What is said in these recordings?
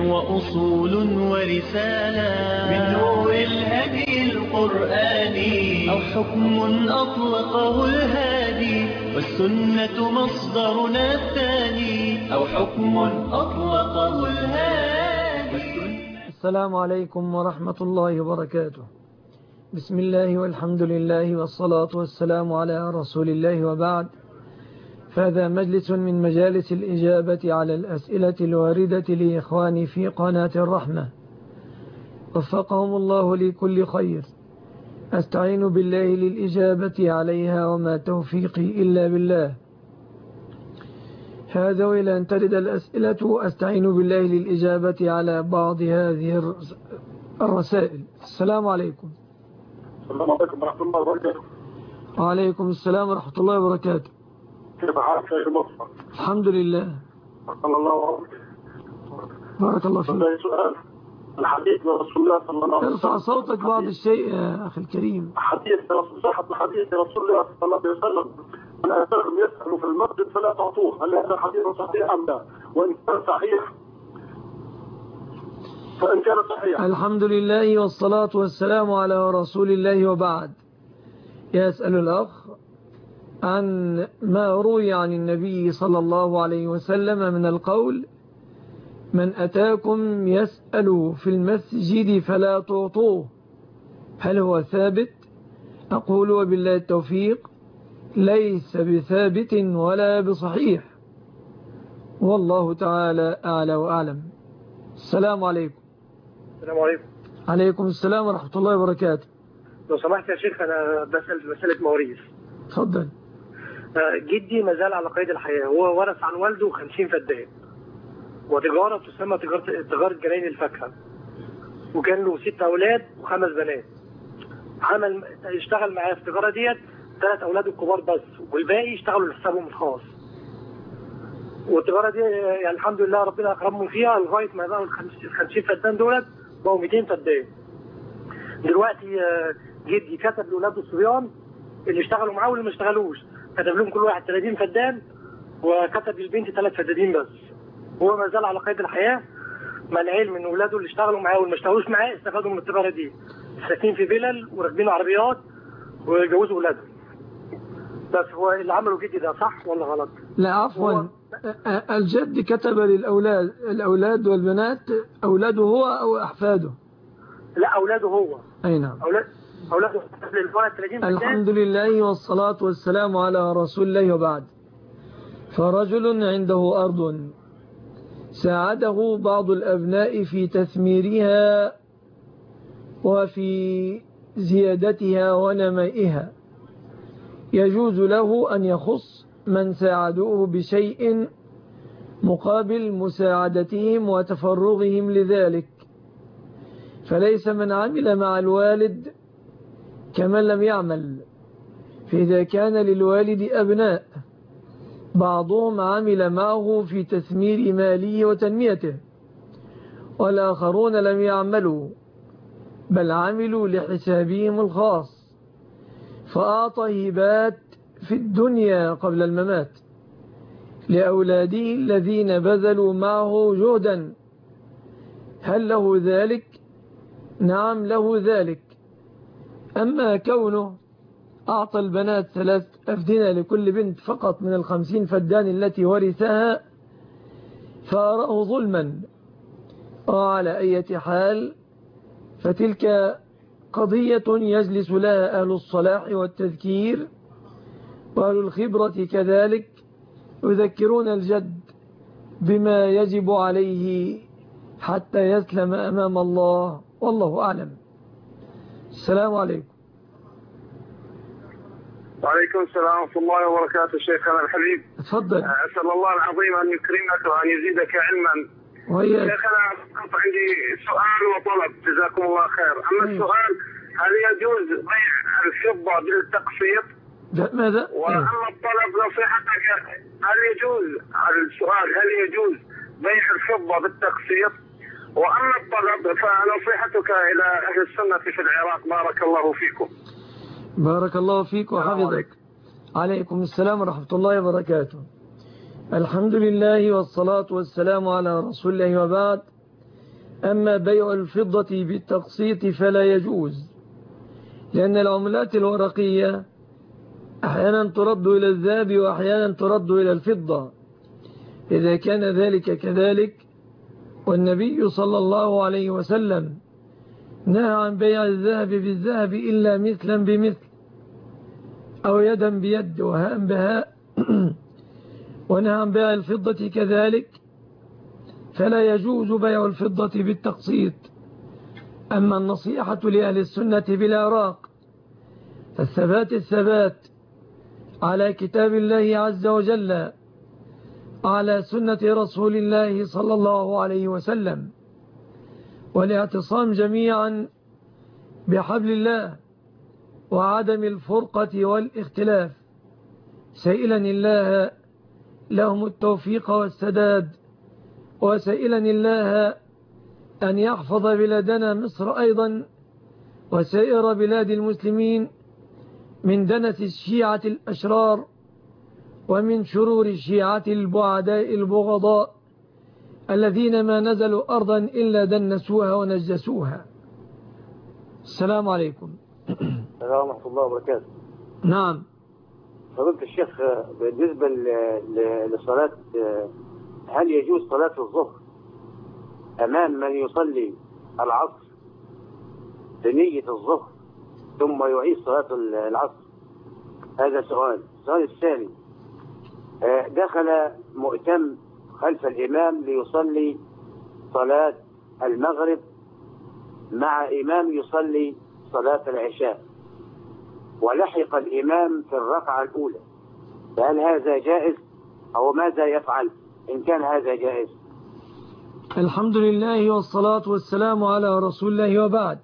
وأصول ورسالة من نور الهدي القرآني، أو حكم أطلقه الهادي والسنة مصدرنا الثاني، أو حكم أطلقه الهادي. السلام عليكم ورحمة الله وبركاته. بسم الله والحمد لله والصلاة والسلام على رسول الله، وبعد، فهذا مجلس من مجالس الإجابة على الأسئلة الواردة لإخواني في قناة الرحمة، وفقهم الله لكل خير. أستعين بالله للإجابة عليها، وما توفيقي إلا بالله. هذا وإلى أن ترد الأسئلة أستعين بالله للإجابة على بعض هذه الرسائل. السلام عليكم. السلام عليكم ورحمة الله وبركاته. وعليكم السلام ورحمة الله وبركاته. كيف حالك يا مصطفى؟ الحمد لله. صلى الله عليه. بارك الله فيك. سؤال الحديث لرسول الله صلى الله عليه وسلم. ارفع صوتك بعض الشيء يا أخي الكريم. صحة الحديث لرسول الله صلى الله عليه وسلم: من أتاكم يسأل في المسجد فلا تعطوه. هل هذا حديث صحيح أم لا؟ وإن كان صحيح فإن كان صحيح. الحمد لله والصلاة والسلام على رسول الله، وبعد. يسأل الأخ عن ما روي عن النبي صلى الله عليه وسلم من القول: من أتاكم يسأل في المسجد فلا تعطوه. هل هو ثابت؟ أقول وبالله التوفيق: ليس بثابت ولا بصحيح، والله تعالى أعلى وأعلم. السلام عليكم. السلام عليكم. عليكم السلام ورحمة الله وبركاته. لو سمحت يا شيخ، أنا بسأل مسألة مواريث. تفضل. جدي ما زال على قيد الحياة، هو ورث عن والده 50 فدان وتجارة تسمى تجارة جناين الفاكهة، وكان له 6 أولاد و5 بنات. اشتغل معاه في التجارة ديت 3 أولاد الكبار بس، والباقي اشتغلوا لحسابهم الخاص. والتجارة دي يعني الحمد لله ربنا أكرمهم فيها لغاية ما بقوا ال 50 فدان دولت بقوا 200 فدان. دلوقتي جدي كتب لأولاده الصبيان اللي اشتغلوا معاه واللي ما اشتغلوش، كتب لهم كل واحد 30 فدان، وكتب للبنت 3 فدادين بس. هو ما زال على قيد الحياة، مع العلم ان اولاده اللي اشتغلوا معاه واللي ما اشتغلوش معاه استفادوا من التجارة دي، ساكنين في فيلل وراكبين عربيات وجوزوا اولادهم. بس هو اللي عمله جدي ده صح ولا غلط؟ لا عفوا، الجد كتب الأولاد والبنات، أولاده هو أو أحفاده؟ لا، أولاده هو. أي نعم. أولاده للولد 30 فدان. الحمد لله والصلاة والسلام على رسول الله، وبعد. فرجل عنده أرض ساعده بعض الأبناء في تثميرها وفي زيادتها ونمائها، يجوز له أن يخص من ساعدوه بشيء مقابل مساعدتهم وتفرغهم لذلك، فليس من عمل مع الوالد كمن لم يعمل. فإذا كان للوالد أبناء بعضهم عمل معه في تثمير ماله وتنميته، والآخرون لم يعملوا بل عملوا لحسابهم الخاص، فأعطى هبات في الدنيا قبل الممات لأولاده الذين بذلوا معه جهدا، هل له ذلك؟ نعم له ذلك. أما كونه أعطى البنات 3 أفدنة لكل بنت فقط من 50 فدان التي ورثها، فأراه ظلما. وعلى أي حال فتلك قضية يجلس لها أهل الصلاح والتذكير وأهل الخبرة كذلك، يذكرون الجد بما يجب عليه حتى يسلم أمام الله، والله أعلم. السلام عليكم. وعليكم السلام ورحمة الله وبركاته. شيخنا الحبيب، تفضل. أسأل الله العظيم أن يكرمك وأن يزيدك علما. وإياك. شيخنا عندي سؤال وطلب، جزاكم الله خير. أما السؤال: هل يجوز بيع الفضة بالتقسيط؟ ماذا؟ وأما الطلب نصيحتك، هل يجوز بيع الفضة بالتقسيط؟ وأما الطلب فنصيحتك إلى أهل السنة في العراق. بارك الله فيكم. بارك الله فيك وحفظك. عليكم السلام ورحمة الله وبركاته. الحمد لله والصلاة والسلام على رسول الله، وبعد. أما بيع الفضة بالتقسيط فلا يجوز، لأن العملات الورقية أحيانا ترد إلى الذهب وأحيانا ترد إلى الفضة. إذا كان ذلك كذلك، والنبي صلى الله عليه وسلم نهى عن بيع الذهب بالذهب إلا مثلا بمثل أو يدا بيد وهاء بهاء ونهى عن بيع الفضة كذلك، فلا يجوز بيع الفضة بالتقسيط. أما النصيحة لأهل السنة بالعراق فالثبات على كتاب الله عز وجل، على سنة رسول الله صلى الله عليه وسلم، والاعتصام جميعا بحبل الله وعدم الفرقة والاختلاف، سائلا الله لهم التوفيق والسداد، وسائلا الله أن يحفظ بلادنا مصر أيضا وسائر بلاد المسلمين من دنس الشيعة الأشرار ومن شرور الشيعة البعداء البغضاء الذين ما نزلوا أرضا إلا دنسوها ونجسوها. السلام عليكم. السلام ورحمة الله وبركاته. نعم. فضيلة الشيخ، بالنسبة لصلاة، هل يجوز صلاة الظهر أمام من يصلي العصر بنية الظهر ثم يعيد صلاة العصر؟ هذا سؤال. السؤال الثاني، دخل مؤتم خلف الإمام ليصلي صلاة المغرب مع إمام يصلي صلاة العشاء، ولحق الإمام في الركعة الأولى، فهل هذا جائز أو ماذا يفعل إن كان هذا جائز؟ الحمد لله والصلاة والسلام على رسول الله، وبعد.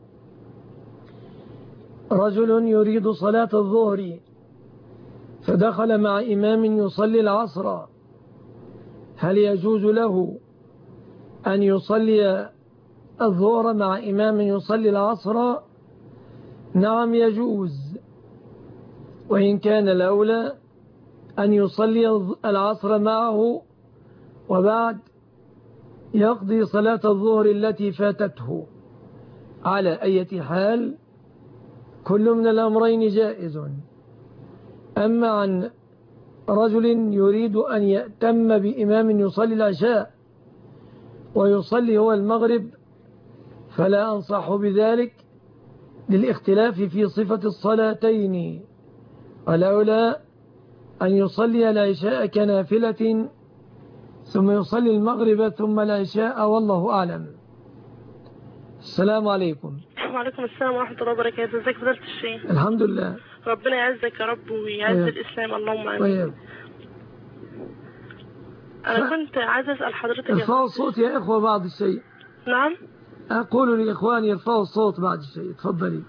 رجل يريد صلاة الظهر فدخل مع إمام يصلي العصر، هل يجوز له أن يصلي الظهر مع إمام يصلي العصر؟ نعم يجوز، وإن كان الأولى أن يصلي العصر معه وبعد يقضي صلاة الظهر التي فاتته. على أي حال كل من الأمرين جائز. أما عن رجل يريد أن يأتم بإمام يصلي العشاء ويصلي هو المغرب فلا أنصح بذلك للاختلاف في صفة الصلاتين، والأولى أن يصلي العشاء كنافلة ثم يصلي المغرب ثم العشاء، والله أعلم. السلام عليكم. وعليكم السلام ورحمة الله وبركاته. ازيك فضيلة الشيخ؟ الحمد لله. ربنا يعزك يا رب ويعز الإسلام، اللهم آمين. أنا كنت عايز أسأل حضرتك. ارفعوا الصوت يا إخوة بعض الشيء. نعم. أقول لإخواني يرفعوا الصوت بعض الشيء. تفضلي.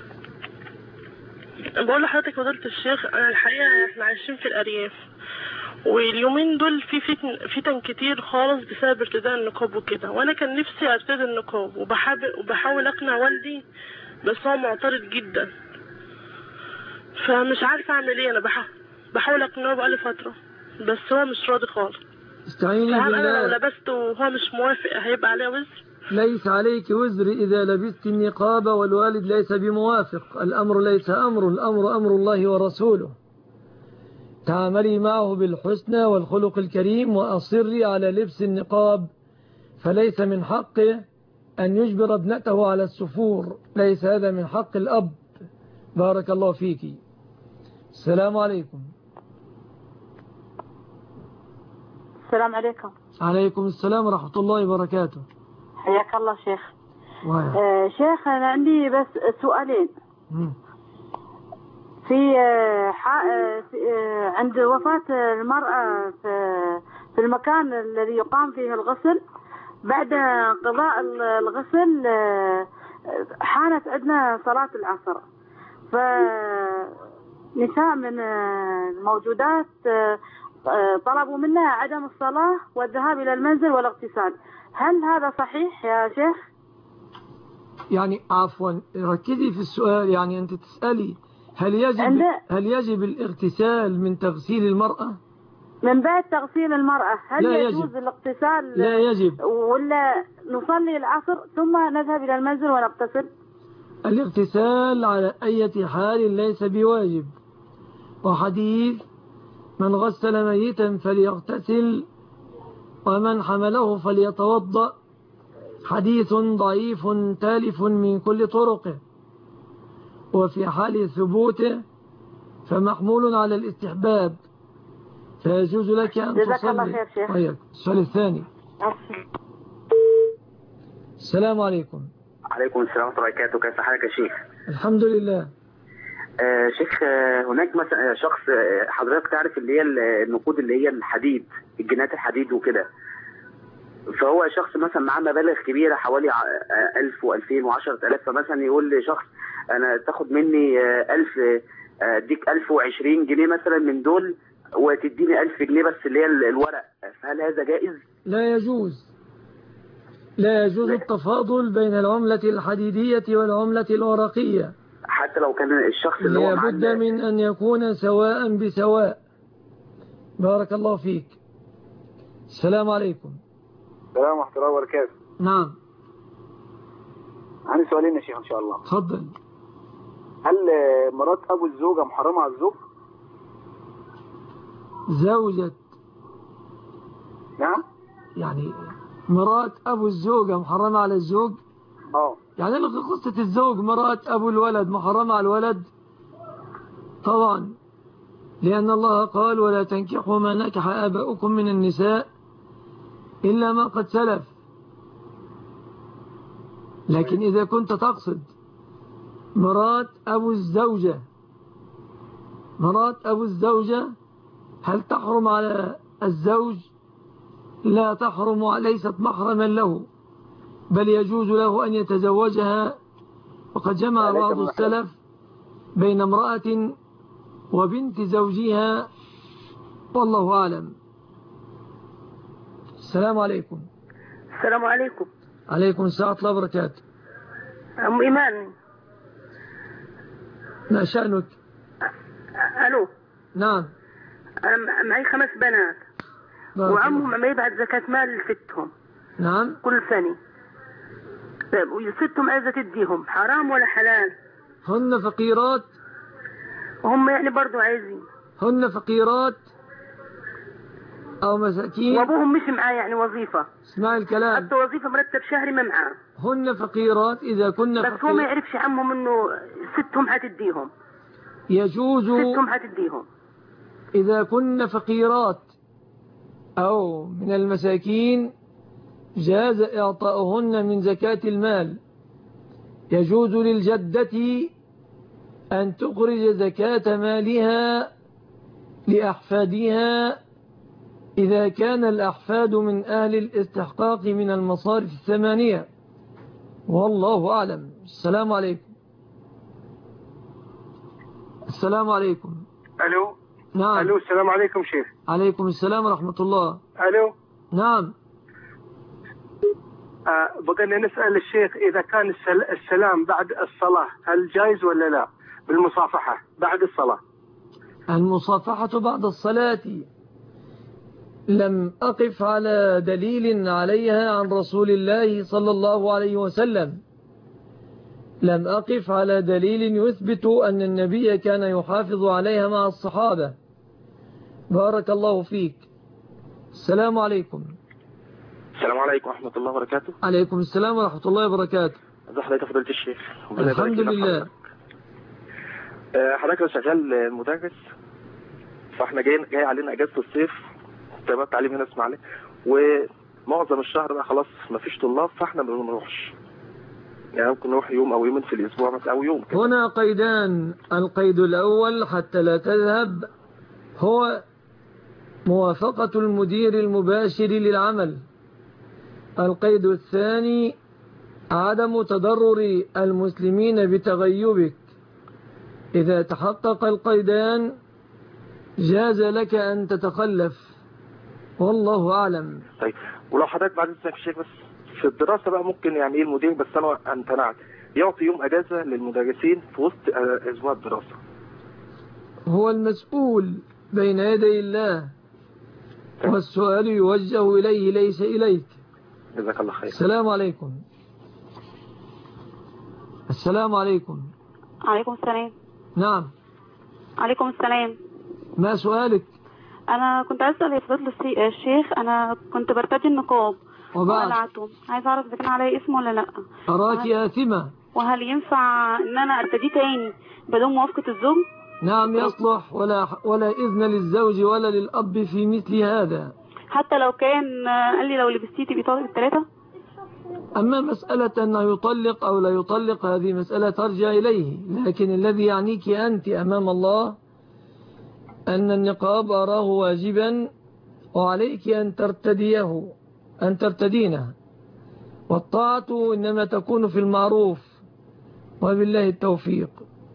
بقول لحضرتك فضيلة الشيخ، أنا الحقيقة إحنا عايشين في الأرياف، واليومين دول في فتن كتير خالص بسبب ارتداء النقاب وكده، وانا كان نفسي ارتدي النقاب وبحاول اقنع والدي بس هو معترض جدا، فمش عارفه اعمل ايه. انا بحاول اقنعه بقالي فتره بس هو مش راضي خالص. استعيني بالله. انا لو لبسته وهو مش موافق هيبقى عليه وزر؟ ليس عليك وزر إذا لبست النقاب والوالد ليس بموافق. الأمر ليس الأمر أمر الله ورسوله. تعاملي معه بالحسنى والخلق الكريم وأصري على لبس النقاب، فليس من حقه أن يجبر ابنته على السفور، ليس هذا من حق الأب. بارك الله فيك. السلام عليكم. السلام عليكم. عليكم السلام ورحمة الله وبركاته. حياك الله شيخ. شيخ أنا عندي بس سؤالين. في عند وفاة المرأة في المكان الذي يقام فيه الغسل، بعد قضاء الغسل حانت عندنا صلاة العصر، فنساء من الموجودات طلبوا منا عدم الصلاة والذهاب إلى المنزل والاغتسال. هل هذا صحيح يا شيخ؟ يعني عفوا ركزي في السؤال، يعني أنت تسألي هل يجب الاغتسال من تغسيل المرأة؟ من بعد تغسيل المرأة هل لا يجوز يجب. الاغتسال لا يجب. ولا نصلي العصر ثم نذهب إلى المنزل ونغتسل؟ الاغتسال على أي حال ليس بواجب، وحديث من غسل ميتا فليغتسل ومن حمله فليتوضأ حديث ضعيف تالف من كل طرقه، وفي حال ثبوته فمحمول على الاستحباب، فيجوز لك أن تصلي. جزاك الله خير شيخ. طيب السؤال الثاني. السلام عليكم. عليكم السلام ورحمة الله وبركاته. كيف حالك يا شيخ؟ الحمد لله. شيخ، هناك مثلا شخص، حضرتك تعرف اللي هي النقود اللي هي الحديد، الجنات الحديد وكده، فهو شخص مثلا معاه مبالغ كبيرة حوالي 1000 و2000 و10000، فمثلا يقول لشخص أنا تاخد مني 1000، أديك 1020 جنيه مثلا من دول وتديني 1000 جنيه بس اللي هي الورق، فهل هذا جائز؟ لا يجوز. لا يجوز التفاضل بين العملة الحديدية والعملة الورقية، حتى لو كان الشخص اللي هو لابد من أن يكون سواء بسواء. بارك الله فيك. السلام عليكم. السلام ورحمة الله وبركاته. نعم. عندي سؤالين يا شيخ إن شاء الله. تفضل. هل مرات أبو الزوجة محرمة على الزوج؟ زوجة. نعم. يعني مرات أبو الزوجة محرمة على الزوج؟ يعني قصة الزوج مرات أبو الولد محرمة على الولد؟ طبعا، لأن الله قال ولا تنكحوا ما نكح آباؤكم من النساء إلا ما قد سلف. لكن إذا كنت تقصد مرات أبو الزوجة، مرات أبو الزوجة هل تحرم على الزوج؟ لا تحرم، ليست محرما له، بل يجوز له أن يتزوجها. وقد جمع بعض السلف بين امرأة وبنت زوجها، والله أعلم. السلام عليكم. السلام عليكم. عليكم السلام ورحمة الله وبركاته. أم إيمان. ما شأنك؟ ألو. نعم. أنا معي 5 بنات وعمهم ما يبعت زكاة مال لستهم. نعم. كل سنة. طيب وستهم عايزة تديهم، حرام ولا حلال؟ هن فقيرات. هم يعني برضو عايزين. هن فقيرات أو مساكين. وأبوهم مش معاه يعني وظيفة. اسمع الكلام. حتى وظيفة مرتب شهري ما معاه. هن فقيرات إذا كنا بس هو ما يعرفش عمهم إنه ستهم هتديهم. يجوز. ستهم هتديهم. إذا كنا فقيرات أو من المساكين جاز إعطاؤهن من زكاة المال. يجوز للجدة أن تخرج زكاة مالها لأحفادها إذا كان الأحفاد من أهل الاستحقاق من المصارف 8، والله أعلم. السلام عليكم. السلام عليكم. ألو. نعم. ألو. السلام عليكم شيخ. عليكم السلام ورحمة الله. ألو. نعم. بقينا نسأل الشيخ إذا كان السلام بعد الصلاة هل جائز ولا لا بالمصافحة بعد الصلاة؟ المصافحة بعد الصلاة لم أقف على دليل عليها عن رسول الله صلى الله عليه وسلم. لم أقف على دليل يثبت أن النبي كان يحافظ عليها مع الصحابة. بارك الله فيك. السلام عليكم. السلام عليكم ورحمة الله وبركاته. عليكم السلام ورحمة الله وبركاته. ازي حضرتك فضيلة الشيخ؟ الحمد لله. حضرتك شغال مدرس، فاحنا جاي علينا اجازة الصيف، تمام، تعليم هنا اسماعيلية، ومعظم الشهر بقى خلاص مفيش طلاب، فاحنا ما بنروحش، يعني ممكن نروح يوم او يومين في الاسبوع مثلا او يوم كده. هنا قيدان. القيد الاول حتى لا تذهب هو موافقة المدير المباشر للعمل. القيد الثاني عدم تضرر المسلمين بتغيبك. إذا تحقق القيدان جاز لك أن تتخلف، والله أعلم. طيب، ولو حضرتك بعد إذنك الشيخ بس في الدراسة بقى ممكن يعني إيه المدير، بس أنا امتنعت، يعطي يوم أجازة للمدرسين في وسط أسبوع الدراسة. هو المسؤول بين يدي الله والسؤال يوجه إليه ليس إليك. جزاك الله خير. السلام عليكم. السلام عليكم. عليكم السلام. نعم. عليكم السلام. ما سؤالك؟ أنا كنت أسأل يا فضيلة الشيخ، أنا كنت برتدي النقاب وقلعته، عايز أعرف إذا كان علي اسم ولا لأ. أراك آثمة. وهل ينفع إن أنا أرتدي تاني بدون موافقة الزوج؟ نعم يصلح، ولا إذن للزوج ولا للأب في مثل هذا. حتى لو كان قال لي لو لبستيتي بيطالب الثلاثة؟ أما مسألة أنه يطلق أو لا يطلق هذه مسألة ترجع إليه، لكن الذي يعنيك أنت أمام الله أن النقاب أراه واجبا وعليك أن ترتدينه، والطاعة إنما تكون في المعروف، وبالله التوفيق.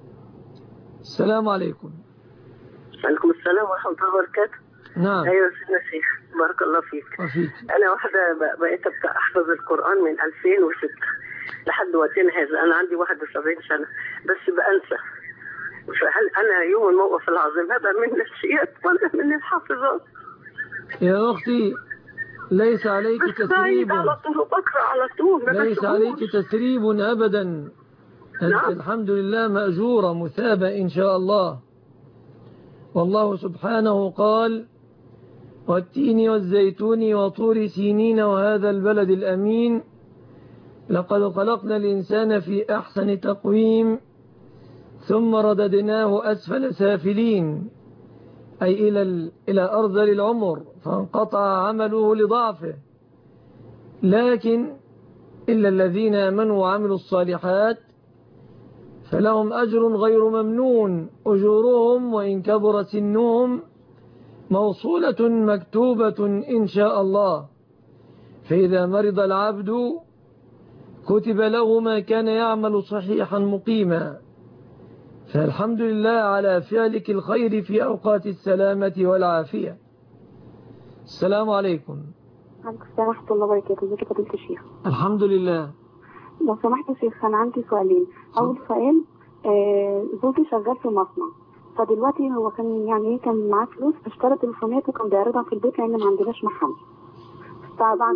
السلام عليكم. وعليكم السلام ورحمة الله وبركاته. نعم. أيوة سيدنا شيخ، بارك الله فيك. أنا واحدة بقيت أحفظ القرآن من 2006 لحد وقتنا هذا، أنا عندي 71 سنة بس بأنسى. فهل أنا يوم الموقف العظيم هذا من نفسيات ولا من الحافظات؟ يا أختي ليس عليك تسريب، على طول بقرأ على طول، ليس عليك تسريب أبدا. أنت الحمد لله مأجورة مثابة إن شاء الله. والله سبحانه قال: والتين والزيتون وطور سينين وهذا البلد الأمين لقد خلقنا الإنسان في أحسن تقويم ثم رددناه أسفل سافلين، أي إلى أرذل العمر، فانقطع عمله لضعفه. لكن إلا الذين آمنوا وعملوا الصالحات فلهم أجر غير ممنون، أجورهم وإن كبر سنهم موصولة مكتوبة إن شاء الله. فإذا مرض العبد كتب له ما كان يعمل صحيحا مقيما. فالحمد لله على فعلك الخير في أوقات السلامة والعافية. السلام عليكم. عليكم السلام ورحمة الله وبركاته. ازيك يا فضيلة الشيخ؟ الحمد لله. لو سمحت يا شيخ أنا عندي سؤالين. أول سؤال، زوجي شغال في مصنع، فدلوقتي هو كان معاه فلوس فاشترى تليفونات وكان بيعرضها في البيت لأن ما عندناش محل. فبعد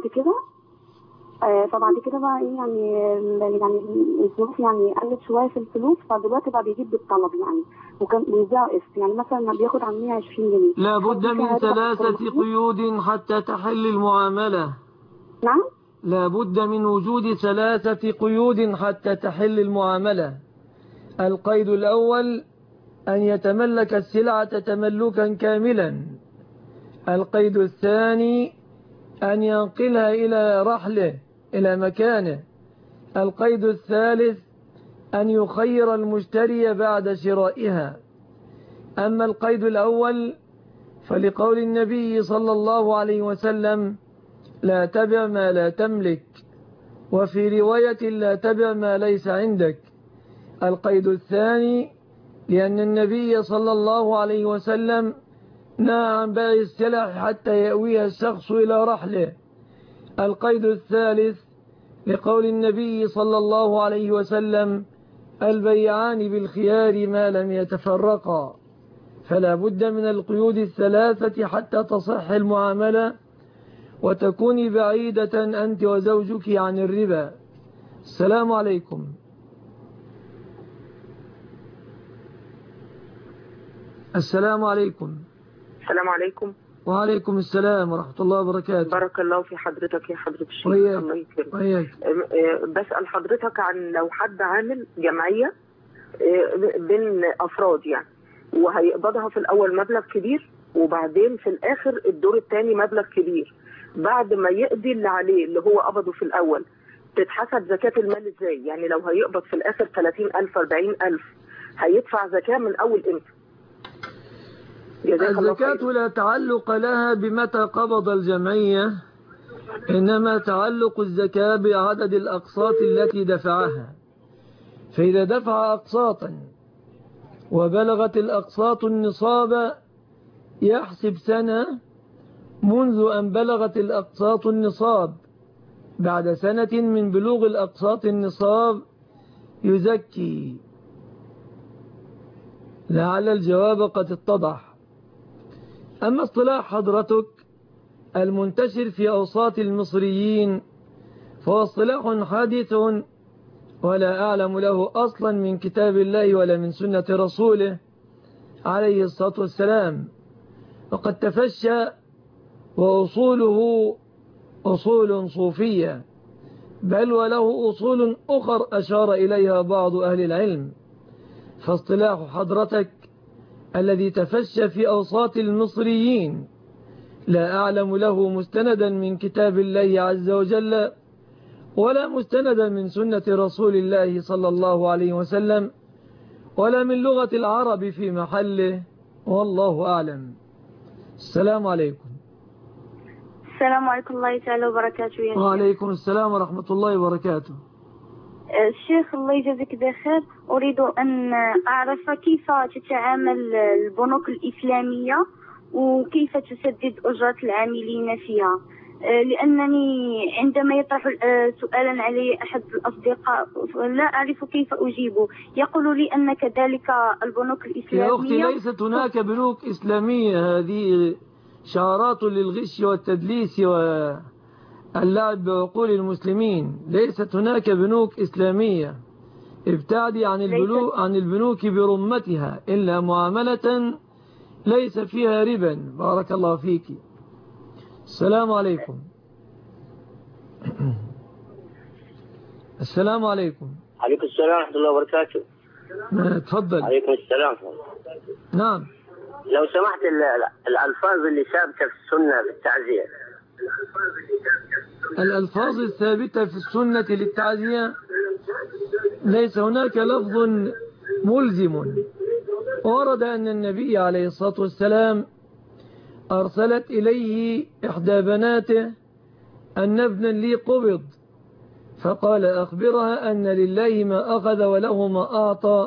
كده بقى يعني الظروف قلت شويه في الفلوس، فدلوقتي بقى بيجيب بالطلب وكان بيبيع قسط، مثلا بياخد عن 120 جنيه. لا بد من 3 قيود حتى تحل المعاملة. نعم؟ لا بد من وجود 3 قيود حتى تحل المعاملة. القيد الأول أن يتملك السلعة تملكا كاملا. القيد الثاني أن ينقلها إلى رحله إلى مكانه. القيد الثالث أن يخير المشتري بعد شرائها. أما القيد الأول فلقول النبي صلى الله عليه وسلم: لا تبع ما لا تملك، وفي رواية: لا تبع ما ليس عندك. القيد الثاني لأن النبي صلى الله عليه وسلم نهى عن بيع السلع حتى يأويها الشخص إلى رحله. القيد الثالث لقول النبي صلى الله عليه وسلم: البيعان بالخيار ما لم يتفرقا. فلا بد من القيود 3 حتى تصح المعاملة وتكوني بعيدة أنت وزوجك عن الربا. السلام عليكم. السلام عليكم. السلام عليكم. وعليكم السلام ورحمة الله وبركاته. بارك الله في حضرتك يا حضرة الشيخ. الله يكرمك. بسأل حضرتك عن لو حد عامل جمعية بين أفراد وهيقبضها في الأول مبلغ كبير وبعدين في الآخر الدور الثاني مبلغ كبير، بعد ما يقضي اللي عليه اللي هو قبضه في الأول تتحسب زكاة المال إزاي؟ لو هيقبض في الآخر 30,000 40,000 هيدفع زكاة من أول إمتى؟ الزكاة لا تعلق لها بمتى قبض الجمعية، إنما تعلق الزكاة بعدد الأقساط التي دفعها. فإذا دفع أقساطا وبلغت الأقساط النصاب يحسب سنة منذ أن بلغت الأقساط النصاب. بعد سنة من بلوغ الأقساط النصاب يزكي. لعل الجواب قد اتضح. أما اصطلاح حضرتك المنتشر في أوساط المصريين فهو اصطلاح حادث ولا أعلم له أصلا من كتاب الله ولا من سنة رسوله عليه الصلاة والسلام، وقد تفشى وأصوله أصول صوفية، بل وله أصول أخر أشار إليها بعض أهل العلم. فاصطلاح حضرتك الذي تفشى في أوساط المصريين لا أعلم له مستندا من كتاب الله عز وجل ولا مستندا من سنة رسول الله صلى الله عليه وسلم ولا من لغة العرب في محله، والله أعلم. السلام عليكم. السلام عليكم الله تعالى وبركاته. يا وعليكم السلام ورحمة الله وبركاته. الشيخ الله يجزيك بخير، أريد أن أعرف كيف تتعامل البنوك الإسلامية وكيف تسدد أجرة العاملين فيها، لأنني عندما يطرح سؤالا علي أحد الأصدقاء لا أعرف كيف أجيبه، يقول لي أن كذلك البنوك الإسلامية. يا أختي ليست هناك بنوك إسلامية، هذه شعارات للغش والتدليس واللعب بعقول المسلمين. ليست هناك بنوك إسلامية، ابتعدي عن البنوك برمتها إلا معاملة ليس فيها ربا. بارك الله فيك. السلام عليكم. السلام عليكم. عليكم السلام ورحمة الله وبركاته. تفضل. عليكم السلام. نعم. لو سمحت الألفاظ اللي ثابتة في السنة للتعزية. الألفاظ الثابتة في السنة للتعزية ليس هناك لفظ ملزم. ورد أن النبي عليه الصلاة والسلام أرسلت إليه إحدى بناته أن ابنا لي قبض، فقال أخبرها أن لله ما أخذ وله ما أعطى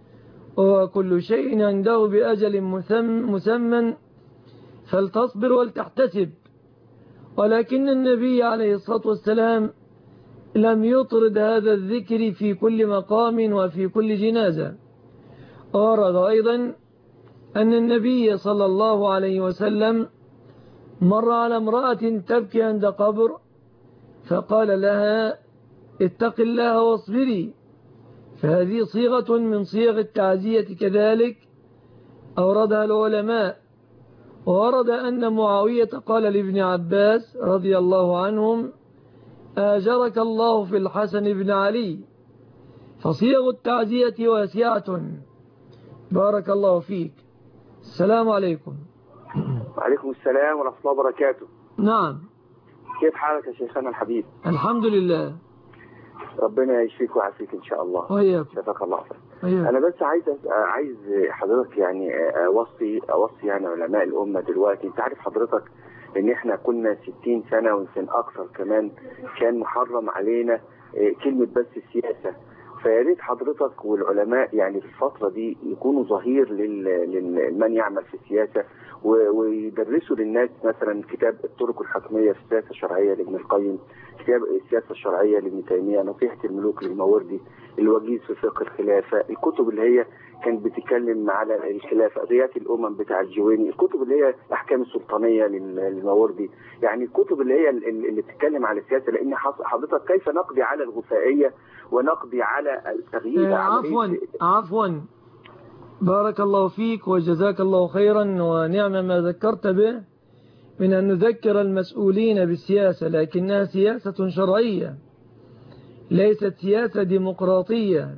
وكل شيء عنده بأجل مسمى فلتصبر ولتحتسب. ولكن النبي عليه الصلاة والسلام لم يطرد هذا الذكر في كل مقام وفي كل جنازة. ورد أيضا أن النبي صلى الله عليه وسلم مر على امرأة تبكي عند قبر فقال لها اتق الله واصبري، فهذه صيغة من صيغ التعزية كذلك أوردها العلماء. ورد أن معاوية قال لابن عباس رضي الله عنهم آجرك الله في الحسن بن علي. فصيغ التعزية واسعة. بارك الله فيك. السلام عليكم. وعليكم السلام ورحمة الله وبركاته. نعم. كيف حالك يا شيخنا الحبيب؟ الحمد لله. ربنا يشفيك ويعافيك إن شاء الله. وياك. شفاك الله خير. أنا بس عايز حضرتك يعني أوصي يعني علماء الأمة دلوقتي. أنت عارف حضرتك إن إحنا كنا 60 سنة ويمكن أكثر كمان كان محرم علينا كلمة بس السياسة. فيا ريت حضرتك والعلماء يعني في الفترة دي يكونوا ظهير لمن يعمل في السياسة ويدرسوا للناس مثلا كتاب الطرق الحكمية في السياسة الشرعية لابن القيم، كتاب السياسة الشرعية لابن تيمية، نصيحة الملوك للماوردي، الوجيز في فقه الخلافة، الكتب اللي هي كانت بتتكلم على الخلافة، قضيات الأمم بتاع الجويني، الكتب اللي هي الأحكام السلطانية للماوردي، يعني الكتب اللي هي اللي بتتكلم على السياسة. لأن حضرتك كيف نقضي على الغثائية ونقضي على التغيير. عفوا بارك الله فيك وجزاك الله خيرا، ونعم ما ذكرت به من أن نذكر المسؤولين بالسياسة، لكنها سياسة شرعية ليست سياسة ديمقراطية،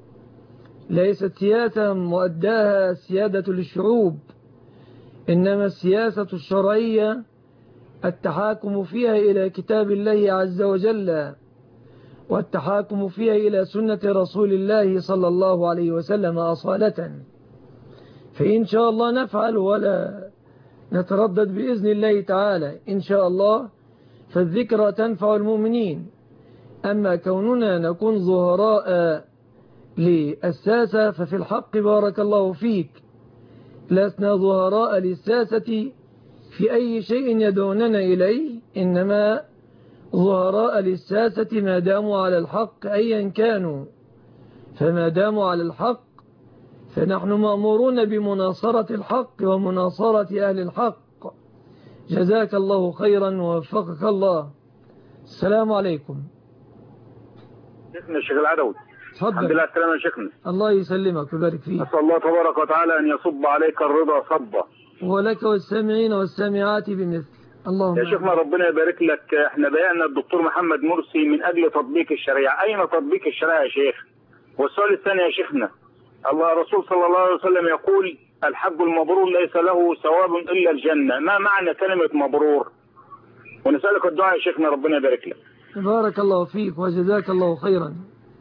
ليست سياسة مؤداها سيادة للشعوب، إنما السياسة الشرعية التحاكم فيها إلى كتاب الله عز وجل والتحاكم فيها إلى سنة رسول الله صلى الله عليه وسلم أصالة. فإن شاء الله نفعل ولا نتردد بإذن الله تعالى إن شاء الله، فالذكرى تنفع المؤمنين. أما كوننا نكون ظهراء للساسة ففي الحق بارك الله فيك لسنا ظهراء للساسة في أي شيء يدعوننا إليه، إنما ظهراء للساسة ما داموا على الحق أيا كانوا. فما داموا على الحق فنحن مأمورون بمناصرة الحق ومناصرة أهل الحق. جزاك الله خيرا ووفقك الله. السلام عليكم. شيخنا الشيخ العدوي. الحمد لله السلامة يا شيخنا. الله يسلمك ويبارك فيك. أسأل الله تبارك وتعالى أن يصب عليك الرضا صبا. ولك والسامعين والسامعات بمثل. اللهم يا شيخنا ربنا يبارك لك. احنا بايعنا الدكتور محمد مرسي من أجل تطبيق الشريعة. أين تطبيق الشريعة يا شيخ؟ والسؤال الثاني يا شيخنا، الله الرسول صلى الله عليه وسلم يقول الحج المبرور ليس له ثواب إلا الجنة. ما معنى كلمة مبرور؟ ونسألك الدعاء يا شيخنا ربنا يبارك لك. بارك الله فيك وجزاك الله خيرا.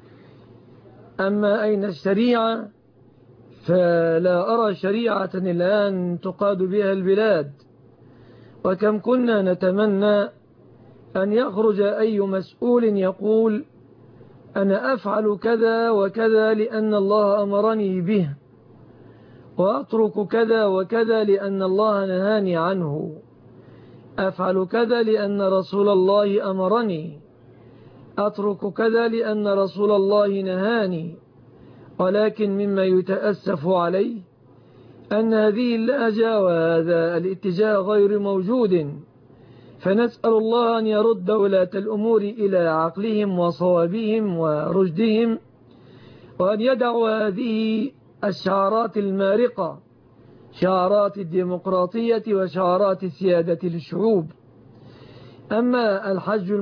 أما أين الشريعة فلا أرى شريعة الآن تقاد بها البلاد، وكم كنا نتمنى أن يخرج أي مسؤول يقول أنا أفعل كذا وكذا لأن الله أمرني به، وأترك كذا وكذا لأن الله نهاني عنه، أفعل كذا لأن رسول الله أمرني، أترك كذا لأن رسول الله نهاني. ولكن مما يتأسف عليه أن هذه اللهجة وهذا الاتجاه غير موجود، فنسأل الله أن يرد ولاة الأمور إلى عقلهم وصوابهم ورشدهم، وأن يدعوا هذه الشعارات المارقة، شعارات الديمقراطية وشعارات سيادة الشعوب. أما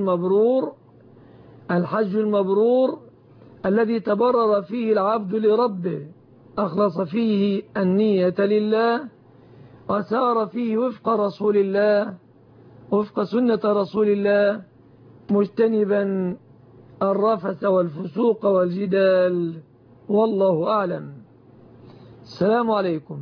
الحج المبرور الذي تبرر فيه العبد لربه، أخلص فيه النية لله، وسار فيه وفق رسول الله، وفق سنة رسول الله، مجتنبا الرفث والفسوق والجدال، والله أعلم. السلام عليكم.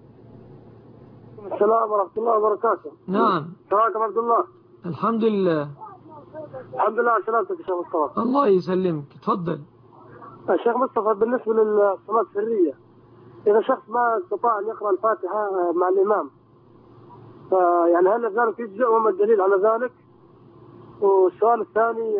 السلام ورحمة الله وبركاته. نعم. شكرا عبد الله. الحمد لله. الحمد لله على سلامتك يا شيخ مصطفى. الله يسلمك. تفضل. الشيخ مصطفى بالنسبة للصلاة السرية، إذا شخص ما استطاع أن يقرأ الفاتحة مع الإمام فيعني هل ذلك يجزئ وما الدليل على ذلك؟ والسؤال الثاني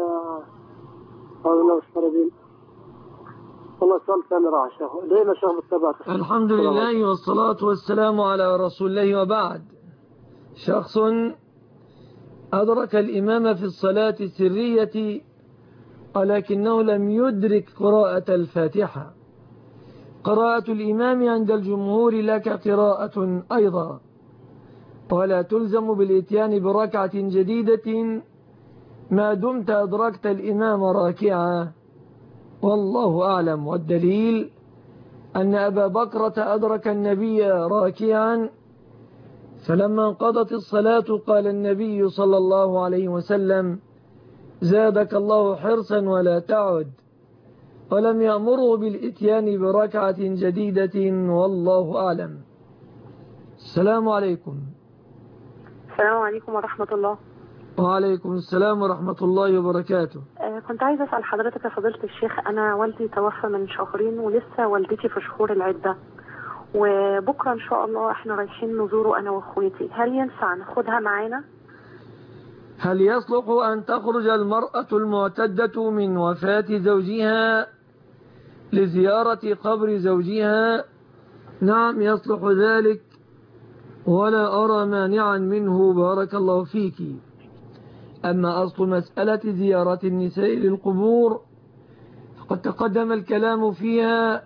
والله السؤال الثاني راح شيخ لينا شيخ بالثبات. الحمد لله والصلاة والسلام على رسول الله. وبعد، شخص أدرك الإمام في الصلاة السرية ولكنه لم يدرك قراءة الفاتحة. قراءة الإمام عند الجمهور لك قراءة أيضا، ولا تلزم بالإتيان بركعة جديدة ما دمت أدركت الإمام راكعا، والله أعلم. والدليل أن أبا بكرة أدرك النبي راكعا، فلما انقضت الصلاة قال النبي صلى الله عليه وسلم زادك الله حرصا ولا تعد، ولم يأمره بالإتيان بركعة جديدة، والله أعلم. السلام عليكم. السلام عليكم ورحمة الله. وعليكم السلام ورحمة الله وبركاته. كنت عايزة أسأل حضرتك يا فضيلة الشيخ، أنا والدي توفى من شهرين ولسه والدتي في شهور العدة، وبكرة إن شاء الله إحنا رايحين نزوره أنا وأخواتي، هل ينفع ناخدها معانا؟ هل يصلح أن تخرج المرأة المعتدة من وفاة زوجها لزيارة قبر زوجها؟ نعم يصلح ذلك، ولا أرى مانعا منه، بارك الله فيك. أما أصل مسألة زيارة النساء للقبور فقد تقدم الكلام فيها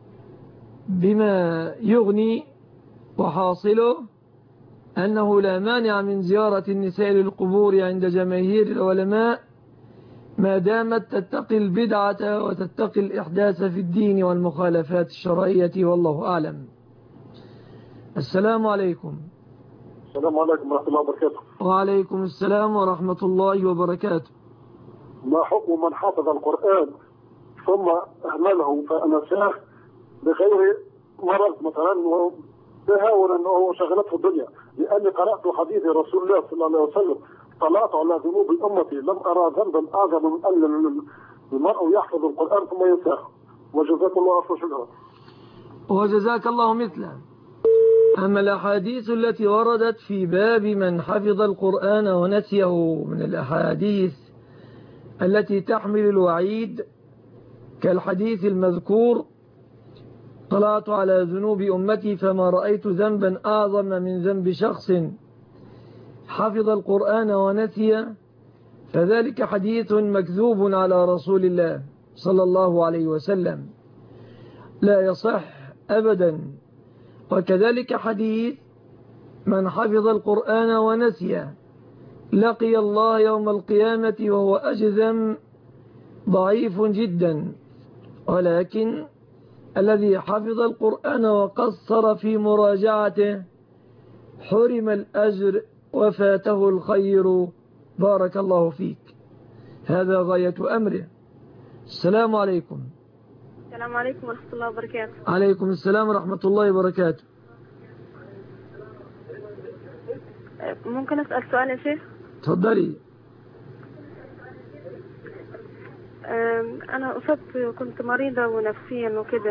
بما يغني، وحاصله أنه لا مانع من زيارة النساء للقبور عند جماهير العلماء ما دامت تتقي البدعة وتتقي الإحداث في الدين والمخالفات الشرعية، والله أعلم. السلام عليكم. السلام عليكم ورحمة الله وبركاته. وعليكم السلام ورحمة الله وبركاته. ما حكم من حفظ القرآن ثم أهمله فنساه بغير مرض مثلا تهاونا أو شغلته الدنيا؟ لأني قرأت حديث رسول الله صلى الله عليه وسلم طلعت على ذنوب أمتي لم أرى ذنبا أعظم من أن المرء يحفظ القرآن ثم ينساه. وجزاك الله خير شكرا. وجزاك الله مثله. أما الأحاديث التي وردت في باب من حفظ القرآن ونسيه من الأحاديث التي تحمل الوعيد كالحديث المذكور طلعت على ذنوب أمتي فما رأيت ذنبا أعظم من ذنب شخص حفظ القرآن ونسي فذلك حديث مكذوب على رسول الله صلى الله عليه وسلم لا يصح أبدا. وكذلك حديث من حفظ القرآن ونسي لقي الله يوم القيامة وهو أجذم ضعيف جدا. ولكن الذي حفظ القرآن وقصر في مراجعته حرم الأجر وفاته الخير. بارك الله فيك. هذا غاية أمره. السلام عليكم. السلام عليكم ورحمة الله وبركاته. عليكم السلام ورحمة الله وبركاته. ممكن أسأل سؤال يا شيخ؟ تفضلي. أنا أصبت كنت مريضة ونفسيا وكده،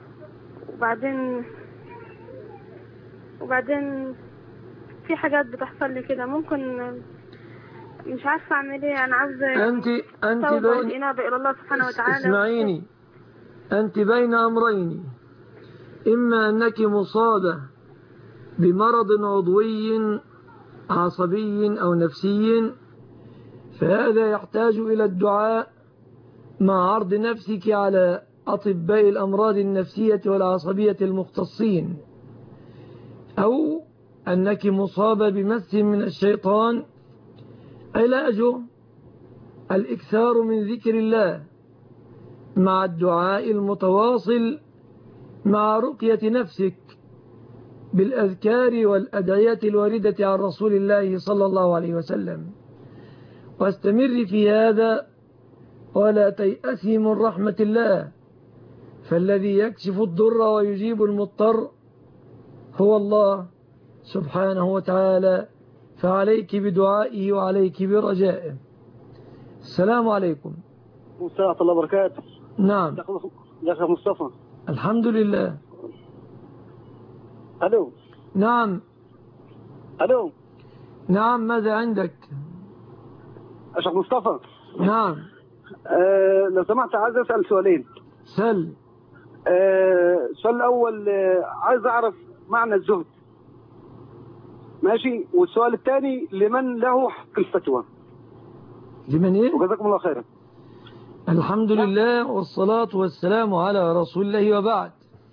وبعدين في حاجات بتحصل لي كده، ممكن مش عارفة أعمل إيه. أنا عاوزة أنت والإنابة إلى الله سبحانه وتعالى. اسمعيني، أنت بين أمرين: إما أنك مصابة بمرض عضوي عصبي أو نفسي، فهذا يحتاج إلى الدعاء مع عرض نفسك على أطباء الأمراض النفسية والعصبية المختصين، أو أنك مصابة بمس من الشيطان، علاجه الإكثار من ذكر الله مع الدعاء المتواصل مع رقية نفسك بالأذكار والأدعية الواردة عن رسول الله صلى الله عليه وسلم. واستمر في هذا ولا تيأسي من رحمة الله، فالذي يكشف الضر ويجيب المضطر هو الله سبحانه وتعالى، فعليك بدعائه وعليك برجائه. السلام عليكم. ورحمة الله وبركاته. نعم. يا شيخ مصطفى. الحمد لله. ألو. نعم. ألو. نعم، ماذا عندك؟ يا شيخ مصطفى. نعم. لو سمحت عايز أسأل سؤالين. سل. السؤال الأول، عايز أعرف معنى الزهد. ماشي. والسؤال الثاني، لمن له حق الفتوى؟ لمن إيه؟ وجزاكم الله خيرا. الحمد لله والصلاة والسلام على رسول الله، وبعد.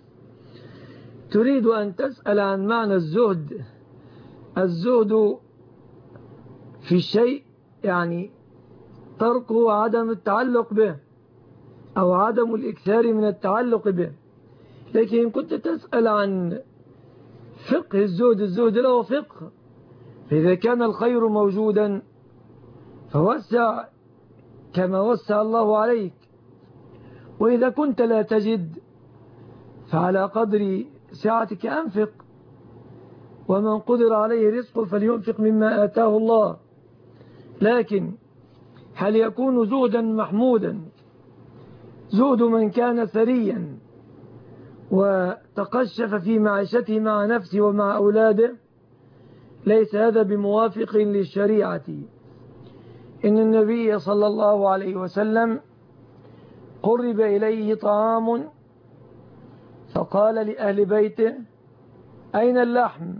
تريد أن تسأل عن معنى الزهد. الزهد في الشيء يعني تركه عدم التعلق به أو عدم الإكثار من التعلق به. لكن إن كنت تسأل عن فقه الزهد له فقه، فإذا كان الخير موجودا فوسع كما وسع الله عليك، وإذا كنت لا تجد فعلى قدر سعتك أنفق، ومن قدر عليه رزقه فلينفق مما آتاه الله. لكن هل يكون زهدا محمودا زهد من كان ثريا وتقشف في معيشته مع نفسه ومع أولاده؟ ليس هذا بموافق للشريعة. إن النبي صلى الله عليه وسلم قرب إليه طعام فقال لأهل بيته: أين اللحم؟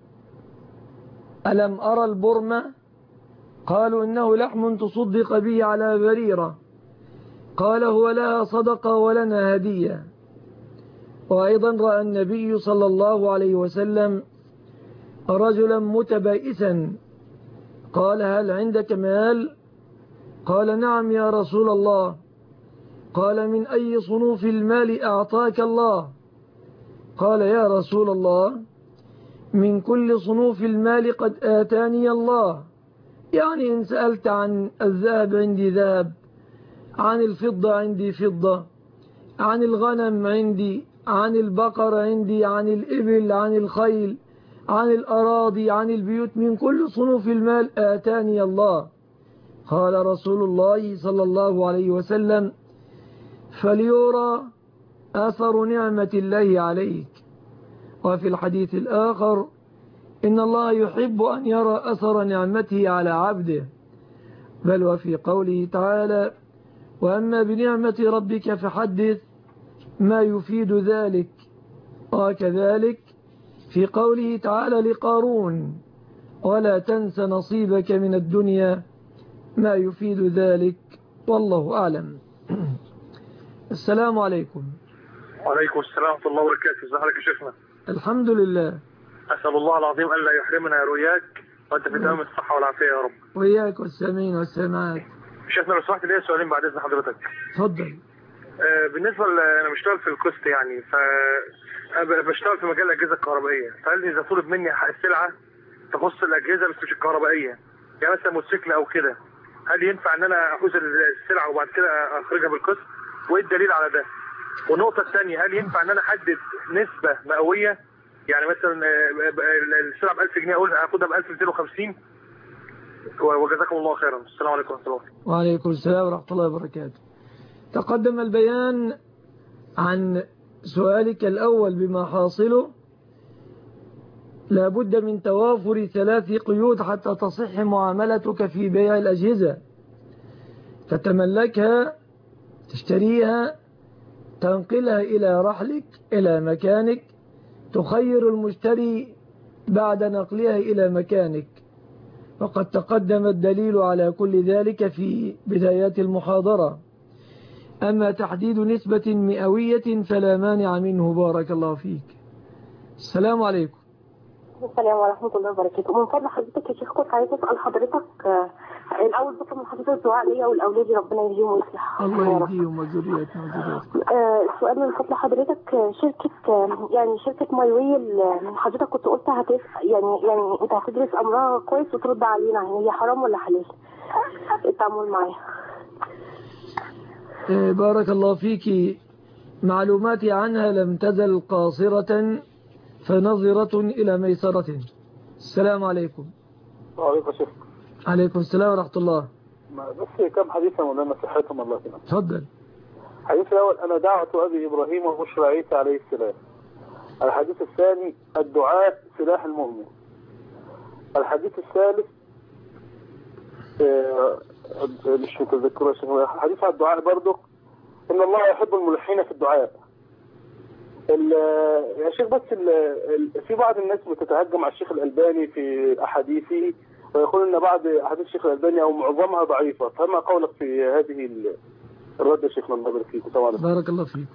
ألم أرى البرمة؟ قالوا: إنه لحم تصدق به على بريرة. قال: هو لها صدقة ولنا هدية. وأيضا رأى النبي صلى الله عليه وسلم رجلا متبائسا، قال: هل عندك مال؟ قال: نعم يا رسول الله. قال: من أي صنوف المال أعطاك الله؟ قال: يا رسول الله، من كل صنوف المال قد آتاني الله. يعني إن سألت عن الذهب عندي ذهب، عن الفضة عندي فضة، عن الغنم عندي، عن البقر عندي، عن الإبل، عن الخيل، عن الأراضي، عن البيوت، من كل صنوف المال آتاني الله. قال رسول الله صلى الله عليه وسلم: فليرى أثر نعمة الله عليك. وفي الحديث الآخر: إن الله يحب أن يرى أثر نعمته على عبده. بل وفي قوله تعالى: وأما بنعمة ربك فحدث، ما يفيد ذلك. وكذلك في قوله تعالى لقارون: ولا تنس نصيبك من الدنيا، ما يفيد ذلك، والله أعلم. السلام عليكم. وعليكم السلام ورحمة الله وبركاته. ازي حضرتك يا شيخنا؟ الحمد لله. أسأل الله العظيم ألا يحرمنا وإياك وأنت في تمام الصحة والعافية يا رب. وإياك والسامعين والسامعات. شيخنا لو سمحت ليا سؤالين بعد إذن حضرتك. اتفضل. بالنسبة أنا بشتغل في الكوست يعني، بشتغل في مجال الأجهزة الكهربائية، فهل إذا طلب مني سلعة تخص الأجهزة بس مش الكهربائية، يعني مثلا موتوسيكل أو كده، هل ينفع إن أنا أخذ السلعة وبعد كده أخرجها بالقسط؟ وإيه الدليل على ده؟ والنقطة الثانية، هل ينفع إن أنا أحدد نسبة مئوية؟ يعني مثلا السلعة ب 1000 جنيه أقول هاخدها ب 1250. وجزاكم الله خيرا. السلام عليكم ورحمة الله. وعليكم السلام ورحمة الله وبركاته. تقدم البيان عن سؤالك الأول بما حاصله. لا بد من توافر 3 قيود حتى تصح معاملتك في بيع الأجهزة: تتملكها، تشتريها، تنقلها إلى رحلك إلى مكانك، تخير المشتري بعد نقلها إلى مكانك. وقد تقدم الدليل على كل ذلك في بدايات المحاضرة. أما تحديد نسبة مئوية فلا مانع منه. بارك الله فيك. السلام عليكم. السلام ورحمة الله وبركاته. من فضل حضرتك يا شيخ كنت عايزة أسأل حضرتك الأول بطل من حضرتك الدعاء ليا والأولادي ربنا يهديهم ويصلح. الله يهديهم وذريتنا. السؤال من فضل حضرتك، شركة ماي ويل حضرتك كنت قلت يعني أنت هتدرس أمرها كويس وترد علينا، هي حرام ولا حلال التعامل معاها؟ بارك الله فيك. معلوماتي عنها لم تزل قاصرة فنظرة إلى ميسرة. السلام عليكم. وعليكم السلام. عليكم السلام ورحمة الله. بس كم حديثا مولانا صحتهم الله فينا. تفضل. الحديث الأول: أنا دعوة أبي إبراهيم وبشرى عيسى عليه السلام. الحديث الثاني: الدعاء سلاح المؤمن. الحديث الثالث مش متذكره حديث على الدعاء برضه: إن الله يحب الملحين في الدعاء. يا شيخ بس في بعض الناس بتتهجم على الشيخ الألباني في أحاديثه ويقول إن بعض أحاديث الشيخ الألباني أو معظمها ضعيفة، فما قولك في هذه الرد يا شيخنا؟ الله يبارك فيك. بارك الله فيك.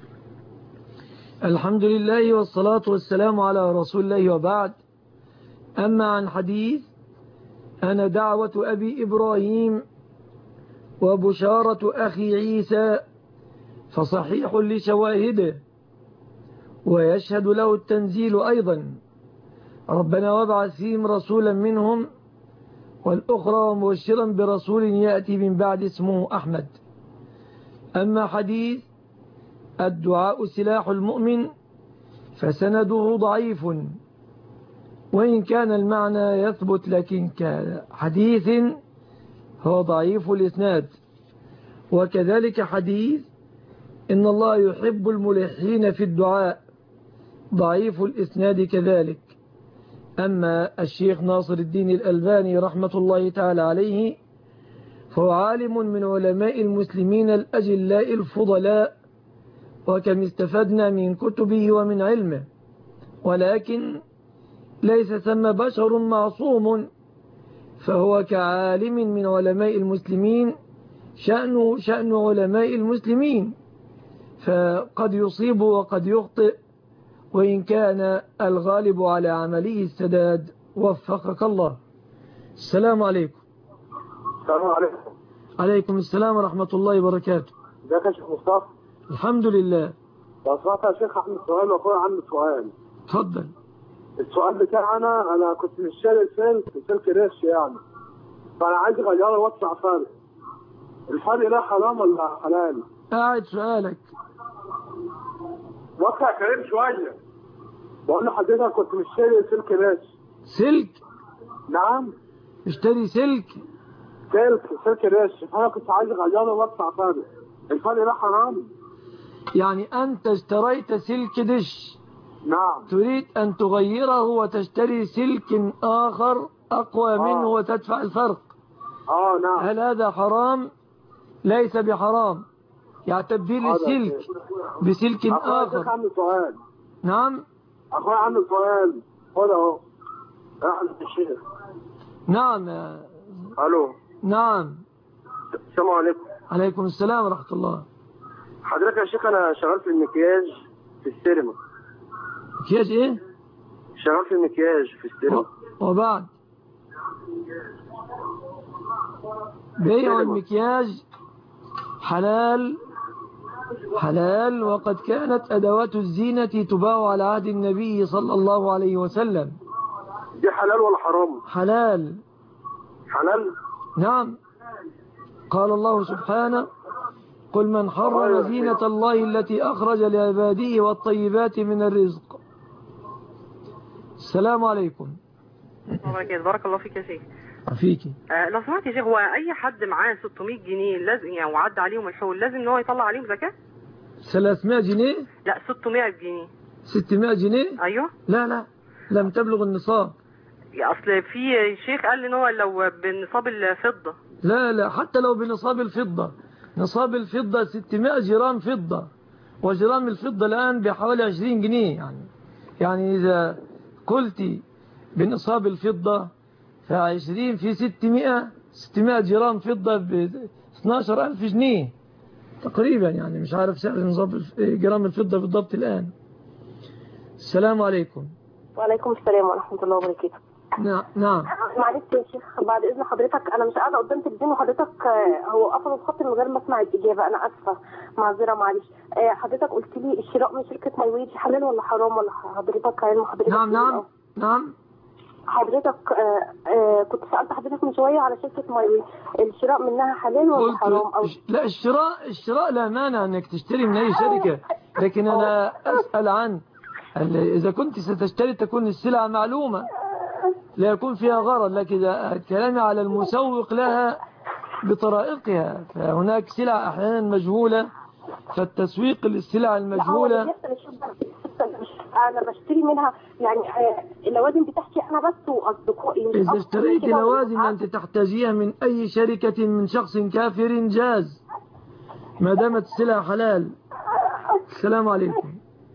الحمد لله والصلاة والسلام على رسول الله، وبعد. أما عن حديث أنا دعوة أبي إبراهيم وبشارة أخي عيسى فصحيح لشواهده ويشهد له التنزيل أيضا: ربنا وابعث فيهم رسولا منهم، والأخرى مبشرا برسول يأتي من بعد اسمه أحمد. أما حديث الدعاء سلاح المؤمن فسنده ضعيف، وإن كان المعنى يثبت، لكن كحديث هو ضعيف الإسناد. وكذلك حديث إن الله يحب الملحين في الدعاء ضعيف الإسناد كذلك. أما الشيخ ناصر الدين الألباني رحمة الله تعالى عليه فهو عالم من علماء المسلمين الأجلاء الفضلاء، وكم استفدنا من كتبه ومن علمه، ولكن ليس ثم بشر معصوم، فهو كعالم من علماء المسلمين شأنه شأن علماء المسلمين، فقد يصيب وقد يخطئ، وإن كان الغالب على عمله السداد. وفقك الله. السلام عليكم. السلام عليكم. عليكم السلام ورحمة الله وبركاته. ازيك يا شيخ مصطفى؟ الحمد لله. لو سمحت يا شيخ عندي سؤال واخويا عنده سؤال. اتفضل. السؤال بتاعي انا كنت مشتري سلك ريش يعني، فانا عايز اغيره وادفع فرق. الفرق ده حرام ولا حلال؟ قاعد سؤالك. وقع كريم شويه. بقول لحضرتك كنت مشتري سلك ريش. سلك؟ نعم. اشتري سلك ريش، فانا كنت عايز اغيره وادفع فرق. الفرق ده حرام؟ يعني أنت اشتريت سلك دش. نعم. تريد أن تغيره وتشتري سلك آخر أقوى منه وتدفع الفرق. نعم. هل هذا حرام؟ ليس بحرام. يعني تبديل السلك بسلك آخر. أخويا عنده سؤال. نعم. أخويا عنده سؤال. خد أهو. أهلا الشيخ. نعم. ألو. نعم. السلام عليكم. عليكم السلام ورحمة الله. حضرتك يا شيخ أنا شغال في المكياج في السينما. مكياج إيه؟ شغال في المكياج في السينما. وبعد بيع المكياج حلال وقد كانت أدوات الزينة تباع على عهد النبي صلى الله عليه وسلم. دي حلال ولا حرام؟ حلال. حلال؟ نعم. قال الله سبحانه قل من حرم زينة الله التي أخرج لعباده والطيبات من الرزق. السلام عليكم. بارك الله فيك يا شيخ. فيكي. لو سمحت يا شيخ، هو أي حد معاه 600 جنيه لازم يعني وعدى عليهم الحول لازم إن هو يطلع عليهم زكاة؟ 300 جنيه؟ لا 600 جنيه. 600 جنيه؟ أيوه. لا لم تبلغ النصاب. أصل في شيخ قال لي إن هو لو بنصاب الفضة. لا حتى لو بنصاب الفضة. نصاب الفضة 600 جرام فضة، وجرام الفضة الآن بحوالي 20 جنيه يعني إذا قلت بنصاب الفضة ف20 في 600 جرام فضة ب 12,000 جنيه تقريبا، يعني مش عارف سعر نصاب جرام الفضة بالضبط الآن. السلام عليكم. وعليكم السلام ورحمة الله وبركاته. نعم. معلش يا شيخ بعد إذن حضرتك أنا مش قاعدة قدام تلفزيون وحضرتك هو قفل الخط من غير ما أسمع الإجابة، أنا آسفة معذرة معلش. حضرتك قلت لي الشراء من شركة مايوي حلال ولا حرام ولا حضرتك علم حضرتك؟ نعم. حضرتك كنت سألت حضرتك من شوية على شركة مايوي، الشراء منها حلال ولا حرام؟ أو لا الشراء لا مانع أنك تشتري من أي شركة، لكن أنا أسأل عن إذا كنت ستشتري تكون السلعة معلومة لا يكون فيها غرض، لكن إذا كلامي على المسوق لها بطرائقها، فهناك سلع أحيانا مجهولة، فالتسويق للسلع المجهولة أنا بشتري منها يعني اللوازم بتحكي أنا بس وأصدقائي. إذا اشتريت لوازم أنت تحتاجيها من أي شركة من شخص كافر جاز ما دامت السلع حلال. السلام عليكم.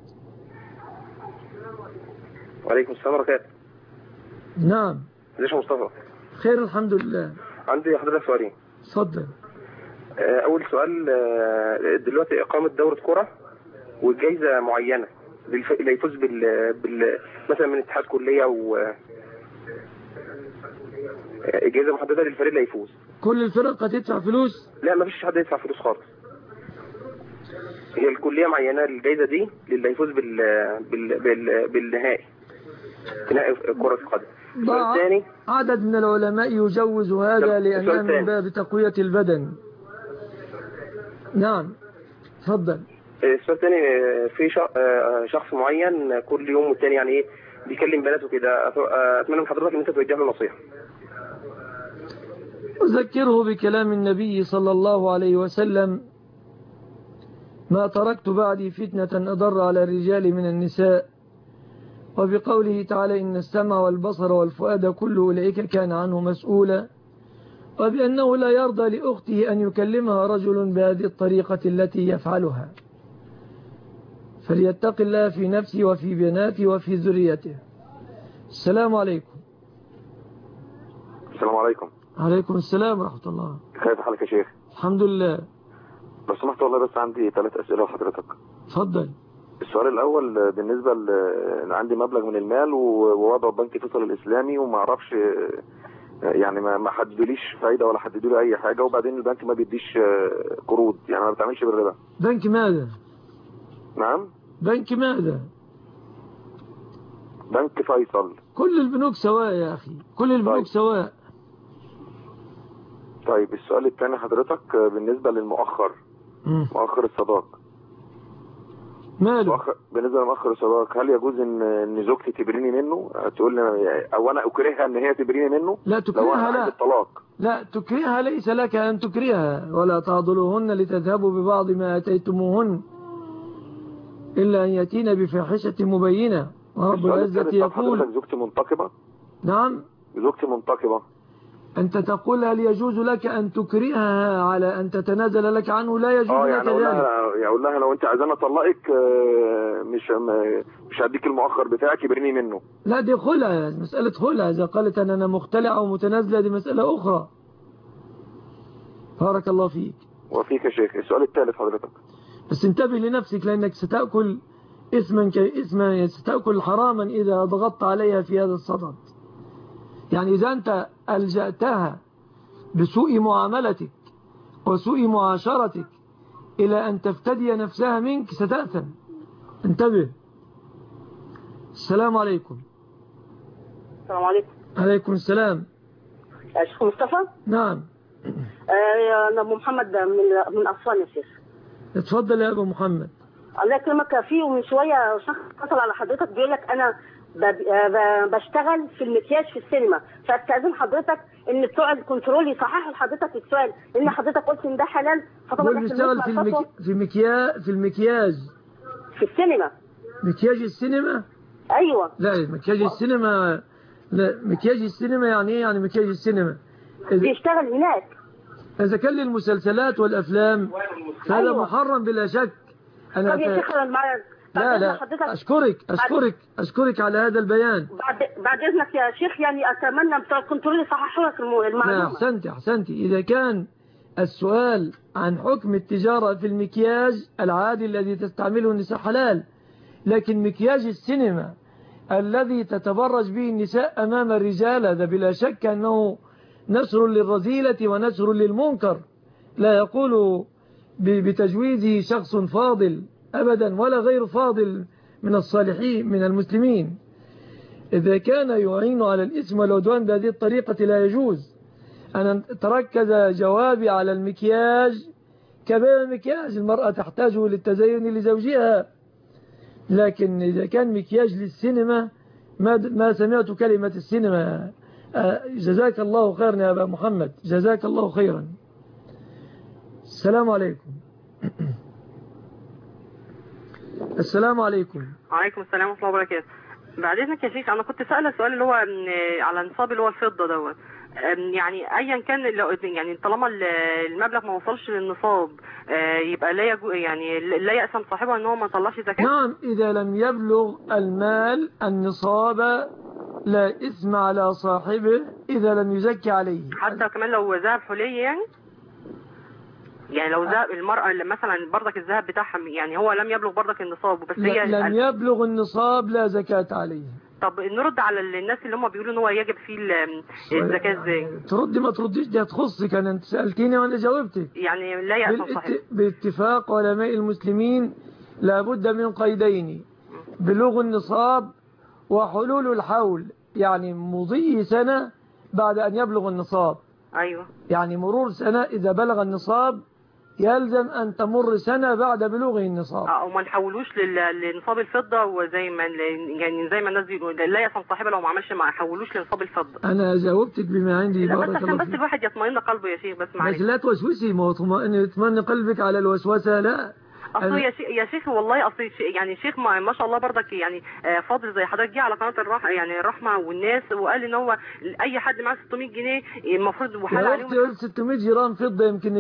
وعليكم السلام ورحمة الله. نعم. ازيك يا مصطفى؟ خير الحمد لله. عندي حضرتك سؤالين. اتفضل. أول سؤال، دلوقتي إقامة دورة كرة والجائزة معينة اللي يفوز مثلا من اتحاد كلية الجائزة محددة للفريق اللي يفوز. كل الفرق هتدفع فلوس؟ لا مفيش حد يدفع فلوس خالص. هي الكلية معينة الجائزة دي للي يفوز بالنهائي كرة القدم. الثاني عدد من العلماء يجوز هذا لأنه من باب تقوية البدن. نعم تفضل. السؤال الثاني، في شخص معين كل يوم والتاني يعني ايه بيكلم بناته كده، اتمنى من حضرتك ان انت توجه له نصيحة. أذكره بكلام النبي صلى الله عليه وسلم ما تركت بعدي فتنة أضر على الرجال من النساء، وبقوله تعالى إن السمع والبصر والفؤاد كل أولئك كان عنه مسؤولا، وبأنه لا يرضى لأخته أن يكلمها رجل بهذه الطريقة التي يفعلها، فليتق الله في نفسه وفي بناته وفي ذريته. السلام عليكم. السلام عليكم. عليكم السلام ورحمة الله. كيف حالك يا شيخ؟ الحمد لله. لو سمحت والله بس عندي 3 أسئلة لحضرتك. اتفضل. السؤال الأول بالنسبة عندي مبلغ من المال ووضعه بنك فيصل الإسلامي وما اعرفش يعني ما حددوليش فايدة ولا حددولي أي حاجة، وبعدين البنك ما بيديش قروض، يعني ما بتعملش بالربا. بنك ماذا؟ نعم؟ بنك ماذا؟ بنك فيصل. كل البنوك سواء يا أخي، كل البنوك سواء. طيب السؤال الثاني حضرتك بالنسبة للمؤخر، مؤخر الصداق ماله؟ بالنسبة لمؤخر الصداق هل يجوز ان زوجتي تبريني منه؟ تقول لي او انا اكرهها ان هي تبريني منه؟ لا تكرهها، لا الطلاق. لا تكرهها، ليس لك ان تكرهها، ولا تعضلوهن لتذهبوا ببعض ما اتيتموهن الا ان ياتين بفاحشة مبينة، ورب العزة يقول زوجتي منتقبة. نعم زوجتي منتقبة. أنت تقول هل يجوز لك أن تكرهها على أن تتنازل لك عنه؟ لا يجوز لك يعني ذلك. يقول لها لو أنت عايزاني أطلقك مش هديك المؤخر بتاعك، يبرني منه. لا دي خلع، مسألة خلع. إذا قالت أنا مختلعة ومتنازلة دي مسألة أخرى. بارك الله فيك. وفيك يا شيخ. السؤال الثالث حضرتك، بس انتبه لنفسك لأنك ستأكل إثما ستأكل حراما إذا ضغطت عليها في هذا الصدد. يعني إذا أنت ألجأتها بسوء معاملتك وسوء معاشرتك إلى أن تفتدي نفسها منك ستأثم. انتبه. السلام عليكم. السلام عليكم. عليكم السلام. يا شيخ مصطفى. نعم. أنا أبو محمد من أسوان يا شيخ. اتفضل يا أبو محمد. الله يكرمك. في ومن شوية شخص اتصل على حضرتك بيقول لك أنا بشتغل في المكياج في السينما، فاستأذن حضرتك ان بتوع الكنترول يصححوا لحضرتك السؤال، لان حضرتك قلت ان ده حلال. فطبعا بيشتغل في المكياج في السينما. مكياج السينما؟ ايوه. لا مكياج السينما، لا مكياج السينما يعني ايه؟ يعني مكياج السينما بيشتغل هناك. اذا كان للمسلسلات والافلام فهذا أيوة. محرم بلا شك. انا طب يا شيخ لا أشكرك على هذا البيان. بعد إذنك يا شيخ، يعني أتمنى بتوع الكنترول يصححوا لك المعلومة. أحسنتي. إذا كان السؤال عن حكم التجارة في المكياج العادي الذي تستعمله النساء حلال، لكن مكياج السينما الذي تتبرج به النساء أمام الرجال هذا بلا شك أنه نشر للرذيلة ونشر للمنكر، لا يقول بتجويزه شخص فاضل أبدا ولا غير فاضل من الصالحين من المسلمين. إذا كان يعين على الإثم والعدوان بهذه الطريقة لا يجوز. أنا تركز جوابي على المكياج كبير المكياج، المرأة تحتاج للتزين لزوجها، لكن إذا كان مكياج للسينما ما سمعت كلمة السينما. جزاك الله خيرا يا أبا محمد، جزاك الله خيرا. السلام عليكم. السلام عليكم. وعليكم السلام ورحمة الله وبركاته. بعد إذنك يا شيخ، أنا كنت سأل السؤال اللي هو على نصاب اللي هو الفضة دوت، يعني أيا كان يعني طالما المبلغ ما وصلش للنصاب يبقى لا يأثم صاحبه إن هو ما طلعش زكاة. نعم، إذا لم يبلغ المال النصاب لا إثم على صاحبه إذا لم يزكي عليه. حتى كمان لو ذهب حلي يعني لو ذهب المرأة مثلا برضك الذهب بتاعها يعني هو لم يبلغ برضك النصاب بس هي لم يبلغ النصاب لا زكاة عليه. طب نرد على الناس اللي هم بيقولوا ان هو يجب فيه الزكاة ازاي؟ تردي ما ترديش دي هتخصك، انا انت سألتيني وانا جاوبتك. يعني لا يأثم صحيح. باتفاق علماء المسلمين لابد من قيدين: بلوغ النصاب وحلول الحول، يعني مضي سنة بعد ان يبلغ النصاب. ايوه. يعني مرور سنة اذا بلغ النصاب يلزم أن تمر سنة بعد بلوغه النصاب. وما نحولوش لنصاب الفضة، وزي ما يعني زي ما الناس بيقولوا لا يصم صاحبه لو ما عملش ما حولوش لنصاب الفضة. أنا جاوبتك بما عندي. لا بس عشان بس الواحد يطمئن قلبه يا شيخ. بس معلش. بس لا توسوسي، ما هو يطمئن قلبك على الوسوسة لا. اصل يا شيخ والله اصل يعني شيخ ما شاء الله برضك يعني فاضل زي حضرتك جه على قناه الرحمه والناس وقال ان هو اي حد معاه 600 جنيه المفروض وحال عليهم. يا اختي 600 جرام فضه يمكن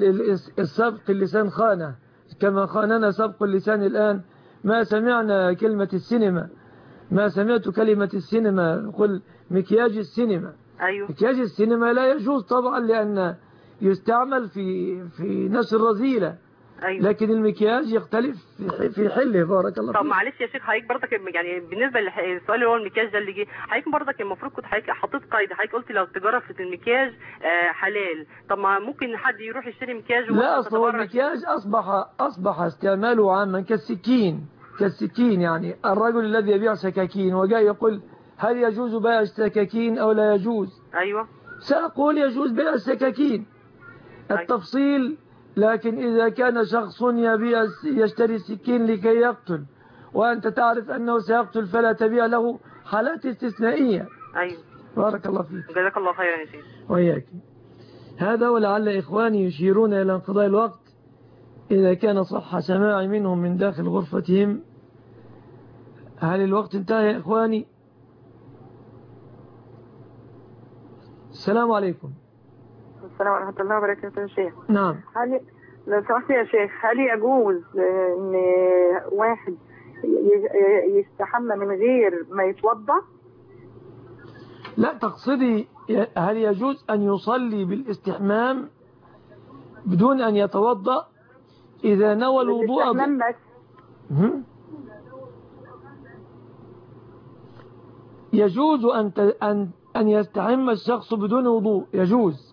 السبق اللسان خانه كما خاننا سبق اللسان الان. ما سمعنا كلمه السينما، ما سمعت كلمه السينما. قل مكياج السينما. ايوه. مكياج السينما لا يجوز طبعا لان يستعمل في نشر رذيله. أيوة. لكن المكياج يختلف في حله. بارك الله فيك. طب معلش يا شيخ حضرتك برضك يعني بالنسبه للسؤال اللي هو المكياج ده اللي جه حضرتك برضك المفروض كنت حضرتك حطيت قيد. حضرتك قلت لو التجاره في المكياج حلال، طب ما ممكن حد يروح يشتري مكياج؟ لا اصل المكياج اصبح استعماله عاما كالسكين يعني الرجل الذي يبيع سكاكين وجاء يقول هل يجوز بيع السكاكين او لا يجوز؟ ايوه سأقول يجوز بيع السكاكين. التفصيل لكن إذا كان شخص يشتري سكين لكي يقتل وأنت تعرف أنه سيقتل فلا تبيع له، حالات استثنائية. أيوة. بارك الله فيك. جزاك الله خيرا يا شيخ. وإياك. هذا ولعل إخواني يشيرون إلى انقضاء الوقت إذا كان صح سماعي منهم من داخل غرفتهم. هل الوقت انتهى يا إخواني؟ السلام عليكم. السلام ورحمة الله وبركاته يا شيخ. نعم. هل لو سمحت يا شيخ، هل يجوز ان واحد يستحمى من غير ما يتوضا؟ لا، تقصدي هل يجوز أن يصلي بالاستحمام بدون أن يتوضأ إذا نوى الوضوء يجوز أن يستحم الشخص بدون وضوء، يجوز.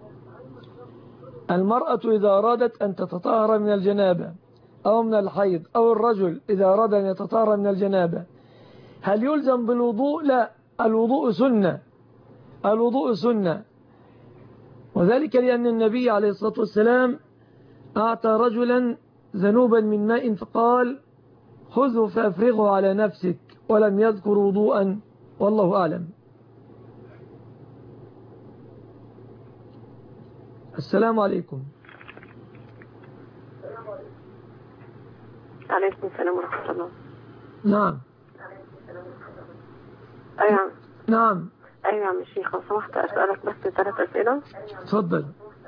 المرأة إذا أرادت أن تتطهر من الجنابة أو من الحيض، أو الرجل إذا أراد أن يتطهر من الجنابة، هل يلزم بالوضوء؟ لا، الوضوء سنة، الوضوء سنة، وذلك لأن النبي عليه الصلاة والسلام أعطى رجلا ذنوبا من ماء فقال خذه فأفرغه على نفسك، ولم يذكر وضوءا، والله أعلم. السلام عليكم. عليكم السلام ورحمة الله. نعم. أيوة. نعم. أيوة يا عم الشيخ، لو سمحت أسألك بس 3 أسئلة. تفضل.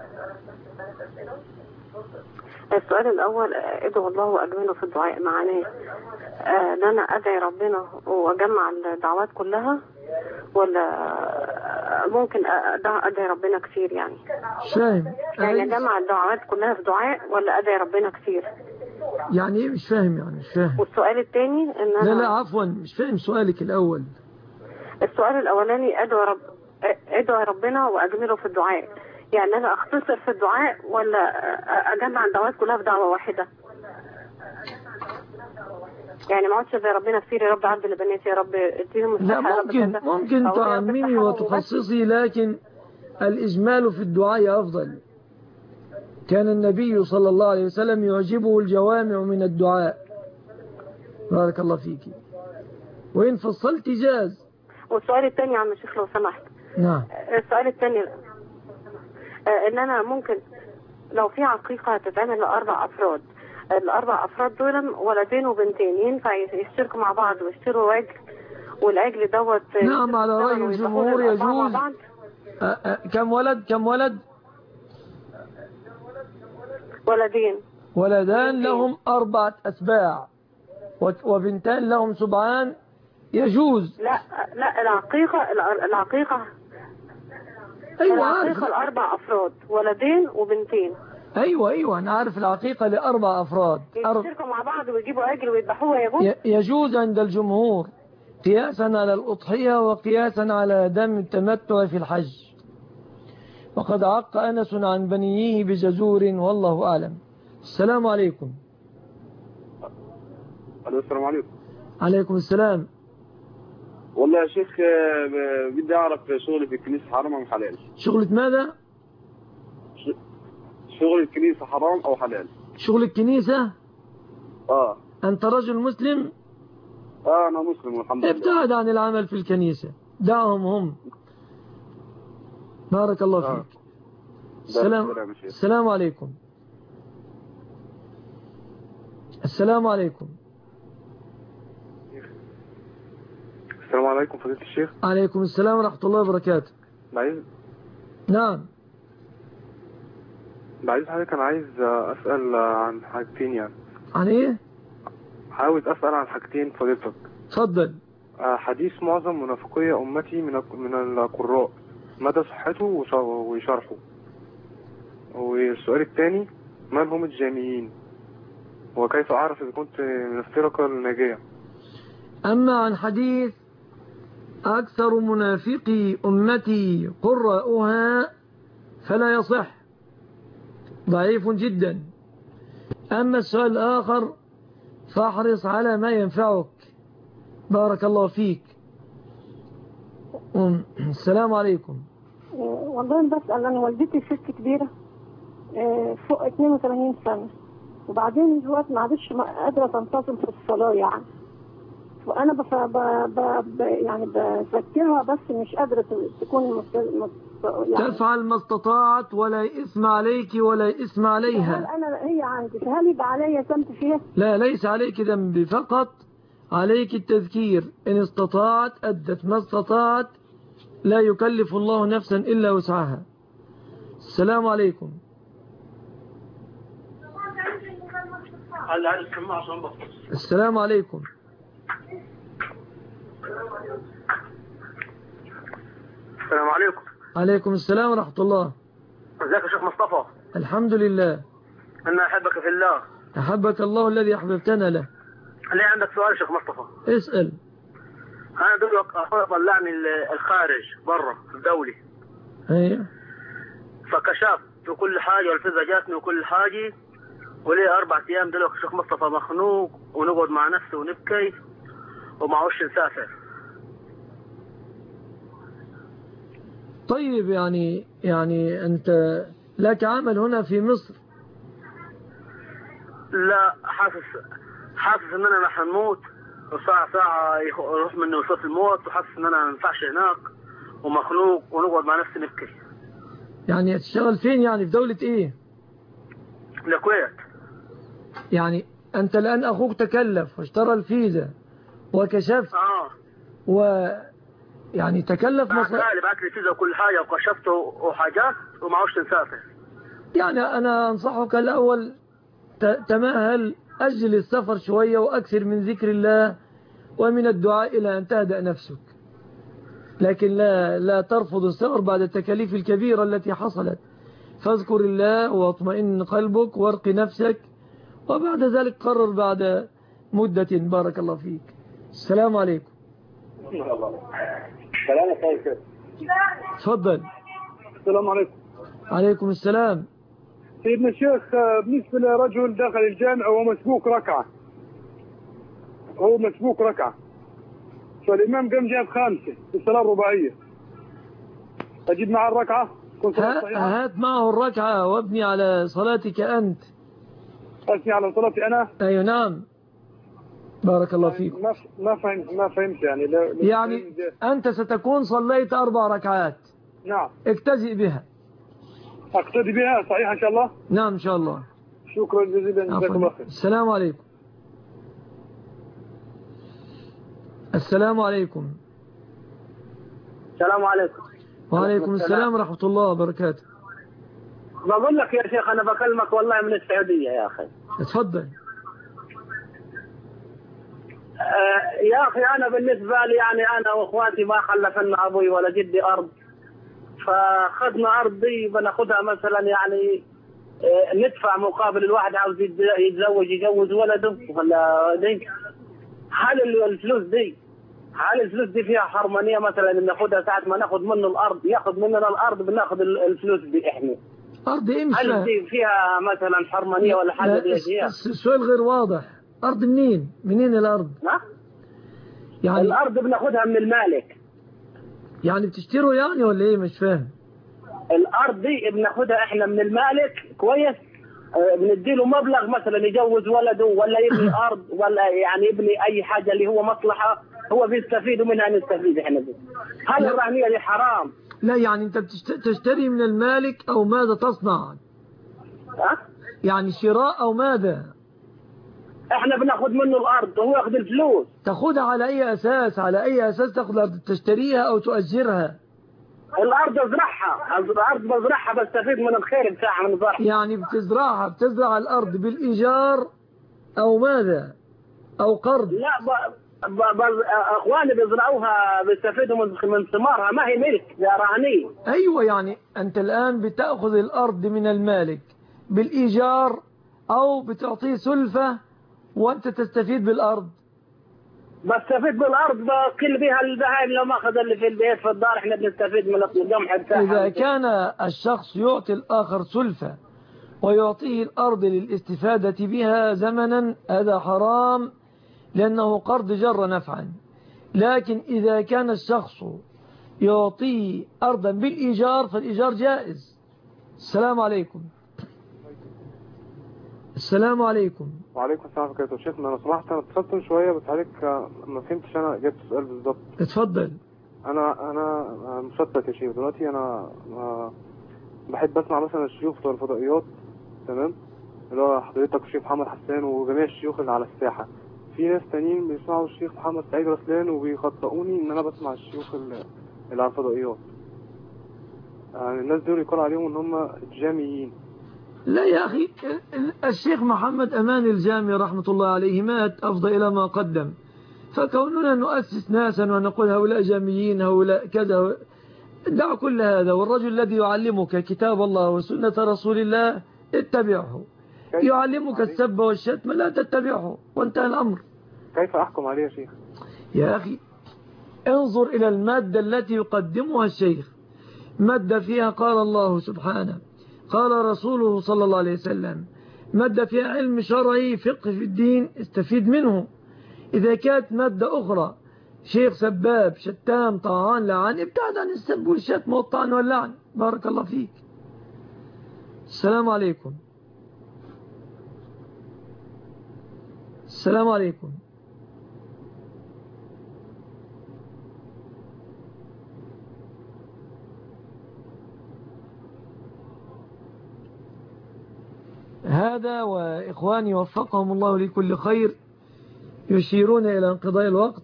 السؤال الأول، ادعو الله وأجمله في الدعاء، معناه ان انا ادعي ربنا واجمع الدعوات كلها، ولا ممكن ادعي ربنا كثير؟ يعني فاهم، يعني اجمع الدعوات كلها في دعاء، ولا ادعي ربنا كثير؟ يعني ايه؟ مش فاهم. يعني مش فاهم. والسؤال الثاني ان انا لا عفوا، مش فاهم سؤالك الأول. السؤال الأولاني، ادعو ربنا واجمله في الدعاء، يعني انا اختصر في الدعاء ولا اجمع الدعوات كلها في دعوة واحدة؟ يعني ما اقعدش زي ربنا كثير، يا رب عبد لبناتي، يا رب اديهم الصحة. لا، ممكن تعممي وتخصصي، لكن الإجمال في الدعاء أفضل. كان النبي صلى الله عليه وسلم يعجبه الجوامع من الدعاء. بارك الله فيك. وإن فصلت جاز. والسؤال الثاني يا عم الشيخ لو سمحت. نعم. السؤال الثاني ان انا ممكن لو في عقيقة هتتعمل ل4 أفراد، ال4 أفراد دول ولدين وبنتين، ينفع يشتركوا مع بعض ويشتروا عجل، والعجل دوت؟ نعم، على رأي الجمهور يجوز. كم ولد؟ كم ولد؟ ولدان لهم 4 أسباع، وبنتان لهم سبعان، يجوز. لا العقيقة أيوة، العقيقة ل4 أفراد، ولدين وبنتين. أيوة أنا عارف العقيقة ل4 أفراد يشتركوا مع بعض ويجيبوا عجل ويذبحوه، يجوز؟ يجوز عند الجمهور، قياسا على الأضحية وقياسا على دم التمتع في الحج. وقد عق أنس عن بنيه بجزور، والله أعلم. السلام عليكم. السلام عليكم. عليكم السلام. والله يا شيخ، بدي أعرف شغلي في الكنيسة حرام أم حلال؟ شغلة ماذا؟ شغل الكنيسة حرام أو حلال؟ شغل الكنيسة؟ أنت رجل مسلم؟ أنا مسلم والحمد لله. ابتعد عن العمل في الكنيسة، دعهم هم. بارك الله فيك. السلام عليكم. السلام عليكم. السلام عليكم فضيلة الشيخ. عليكم السلام ورحمة الله وبركاته. نعم. بعد حضرتك أنا عايز أسأل عن حاجتين. يعني عن إيه؟ عاوز أسأل عن حاجتين فضيلتك. اتفضل. حديث معظم منافقي أمتي من القراء، مدى صحته وشرحه. والسؤال الثاني، من هم الجامعين، وكيف أعرف إذا كنت من الفرقة الناجية؟ أما عن حديث أكثر منافقي أمتي قراءها فلا يصح، ضعيف جدا. أما السؤال الآخر فاحرص على ما ينفعك. بارك الله فيك. السلام عليكم. والله بسأل، أنا والدتي ست كبيرة فوق 82 سنة، وبعدين دلوقتي ما عادش قادرة تنتظم في الصلاة يعني، وأنا يعني بذكرها بس مش قادرة تكون يعني تفعل ما استطاعت، ولا إثم عليك ولا إثم عليها. هي عندي، فهل يبقى عليا ذنب فيها؟ لا، ليس عليك ذنب، فقط عليك التذكير. إن استطاعت أدت، ما استطاعت لا يكلف الله نفسا إلا وسعها. السلام عليكم. السلام عليكم. السلام عليكم. عليكم السلام ورحمة الله. ازيك يا شيخ مصطفى؟ الحمد لله. أنا أحبك في الله. أحبك الله الذي أحببتنا له. ليه عندك سؤال يا شيخ مصطفى؟ اسأل. أنا دلوقتي أخويا طلعني الخارج برا الدولي. أيوه. فكشفت وكل حاجة والفيزا جاتني وكل حاجة، ولي 4 أيام دلوقتي يا شيخ مصطفى مخنوق، ونقعد مع نفسي ونبكي ومعوش نسافر. طيب يعني أنت لك عمل هنا في مصر؟ لا، حاسس ان انا راح نموت، وساعة يروح مني وصف الموت، وحاسس ان انا ما ينفعش هناك ومخنوق، ونقعد مع نفسي نبكي. يعني تشتغل فين؟ يعني في دولة ايه؟ الكويت. يعني انت الان اخوك تكلف واشترى الفيزا وكشفت يعني تكلف بعت لي فيزا وكل حاجة وكشفته وحاجات ومعوش نسافر. يعني انا انصحك الاول تمهل، أجل السفر شوية وأكثر من ذكر الله ومن الدعاء إلى أن تهدأ نفسك، لكن لا ترفض السفر بعد التكاليف الكبيرة التي حصلت. فاذكر الله واطمئن قلبك وارق نفسك، وبعد ذلك قرر بعد مدة. بارك الله فيك. السلام عليكم. السلام عليكم. تفضل. السلام عليكم. عليكم السلام. سيدنا الشيخ، بالنسبة لرجل دخل الجامع وهو مسبوق ركعة، فالإمام قام جاب 5 في الصلاة الرباعية، أجيب معه الركعة؟ هات معه الركعة وابني على صلاتك أنت. أبني على صلاتي أنا؟ أيوة نعم. بارك الله فيك. ما فهمت يعني أنت ستكون صليت 4 ركعات. نعم. اجتزئ بها. أقتدي بها صحيح إن شاء الله؟ نعم إن شاء الله. شكرا جزيلا، جزاكم الله خير. السلام عليكم. السلام عليكم. السلام عليكم. وعليكم السلام ورحمة الله وبركاته. بقول لك يا شيخ، أنا بكلمك والله من السعودية يا أخي. اتفضل. يا أخي أنا بالنسبة لي يعني أنا وأخواتي ما خلفنا أبوي ولا جدي أرض، فأخذنا أرض دي بناخدها مثلا يعني ندفع مقابل الواحد عاوز يجوز ولده ولا دي. هل الفلوس دي فيها حرمانية مثلا ناخدها ساعة ما ناخد منه الأرض ياخد مننا الأرض بناخد الفلوس دي إحنا؟ أرض إيه؟ هل دي فيها مثلا حرمانية ولا حاجة دي؟ السؤال غير واضح. أرض منين الأرض؟ يعني الأرض بناخدها من المالك. يعني بتشتروا يعني ولا إيه؟ مش فاهم. الأرض دي بناخدها إحنا من المالك كويس، بنديله مبلغ مثلا يجوز ولده ولا يبني أرض ولا يعني يبني أي حاجة اللي هو مصلحة هو بيستفيد منها نستفيد إحنا دي. هل الرهنية دي حرام؟ لا، يعني أنت تشتري من المالك أو ماذا تصنع؟ يعني شراء أو ماذا؟ احنا بناخد منه الارض وهو ياخد الفلوس. تاخدها على اي اساس؟ على اي اساس تاخد الارض؟ تشتريها او تؤجرها؟ الارض بزرعها بستفيد من الخير بتاعها من زرعها. يعني بتزرع الارض بالايجار او ماذا؟ او قرض؟ لا اخواني بيزرعوها بيستفيدوا من ثمارها، ما هي ملك، ده رهنيه. ايوه، يعني انت الان بتاخذ الارض من المالك بالايجار او بتعطيه سلفه وانت تستفيد بالارض. بستفيد بالارض بكل بها البهائم، لو ما اخذ اللي في البيت في الدار احنا بنستفيد من القمح بتاعها. اذا كان الشخص يعطي الاخر سلفه ويعطيه الارض للاستفاده بها زمنا هذا حرام لانه قرض جر نفعا. لكن اذا كان الشخص يعطيه ارضا بالايجار فالايجار جائز. السلام عليكم. السلام عليكم. وعليكم السلام ورحمة الله. شيخنا انا سمحت، انا اتصلت من شويه بس عليك ما فهمتش انا جبت السؤال بالظبط. اتفضل. انا مشتت يا شيخ دلوقتي. انا بحب اسمع مثلا الشيوخ بتوع الفضائيات، تمام، اللي هو حضرتك الشيخ محمد حسان وجميع الشيوخ اللي على الساحه. في ناس تانيين بيسمعوا الشيخ محمد سعيد رسلان وبيخطئوني ان انا بسمع الشيوخ اللي على الفضائيات. يعني الناس دول يقال عليهم ان هم جاميين. لا يا أخي، الشيخ محمد أمان الجامي رحمة الله عليه مات أفضى إلى ما قدم، فكوننا نؤسس ناسا ونقول هؤلاء جاميين هؤلاء كذا، دع كل هذا. والرجل الذي يعلمك كتاب الله وسنة رسول الله اتبعه، يعلمك السب والشتم لا تتبعه، وانتهى الأمر. كيف أحكم عليه يا شيخ؟ يا أخي انظر إلى المادة التي يقدمها الشيخ، مادة فيها قال الله سبحانه، قال رسوله صلى الله عليه وسلم، مادة فيها علم شرعي فقه في الدين استفيد منه. إذا كانت مادة أخرى شيخ سباب شتام طعان لعن، ابتعد عن السب والشتم والطعن واللعن. بارك الله فيك. السلام عليكم. السلام عليكم. هذا وإخواني وفقهم الله لكل خير يشيرون إلى انقضاء الوقت،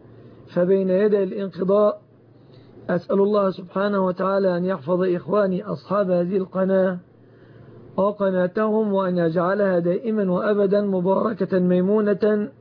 فبين يدي الانقضاء أسأل الله سبحانه وتعالى أن يحفظ إخواني أصحاب هذه القناة وقناتهم، وأن يجعلها دائما وأبدا مباركة ميمونة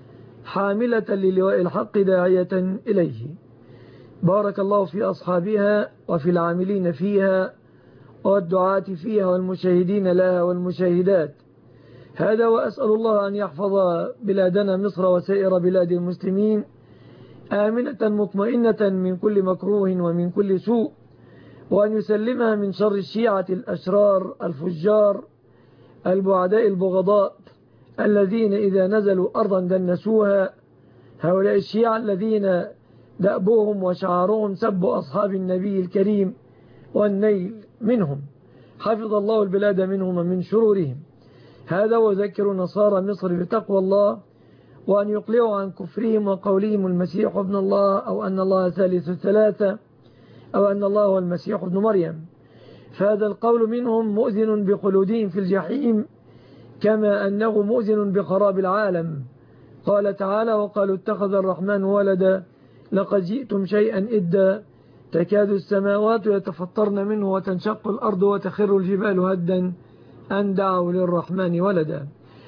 حاملة للواء الحق داعية إليه. بارك الله في أصحابها وفي العاملين فيها والدعاة فيها والمشاهدين لها والمشاهدات. هذا وأسأل الله أن يحفظ بلادنا مصر وسائر بلاد المسلمين آمنة مطمئنة من كل مكروه ومن كل سوء، وأن يسلمها من شر الشيعة الأشرار الفجار البعداء البغضاء الذين إذا نزلوا أرضا دنسوها. هؤلاء الشيعة الذين دأبوهم وشعارهم سب أصحاب النبي الكريم والنيل منهم، حفظ الله البلاد منهم ومن شرورهم. هذا وذكر نصارى مصر بتقوى الله، وأن يقلعوا عن كفرهم وقولهم المسيح ابن الله، أو أن الله ثالث الثلاثة، أو أن الله هو المسيح ابن مريم. فهذا القول منهم مؤذن بخلودهم في الجحيم، كما أنه مؤذن بخراب العالم. قال تعالى: وقالوا اتخذ الرحمن ولدا لقد جئتم شيئا إدا تكاد السماوات يتفطرن منه وتنشق الأرض وتخر الجبال هدا أن دعوا للرحمن ولدا.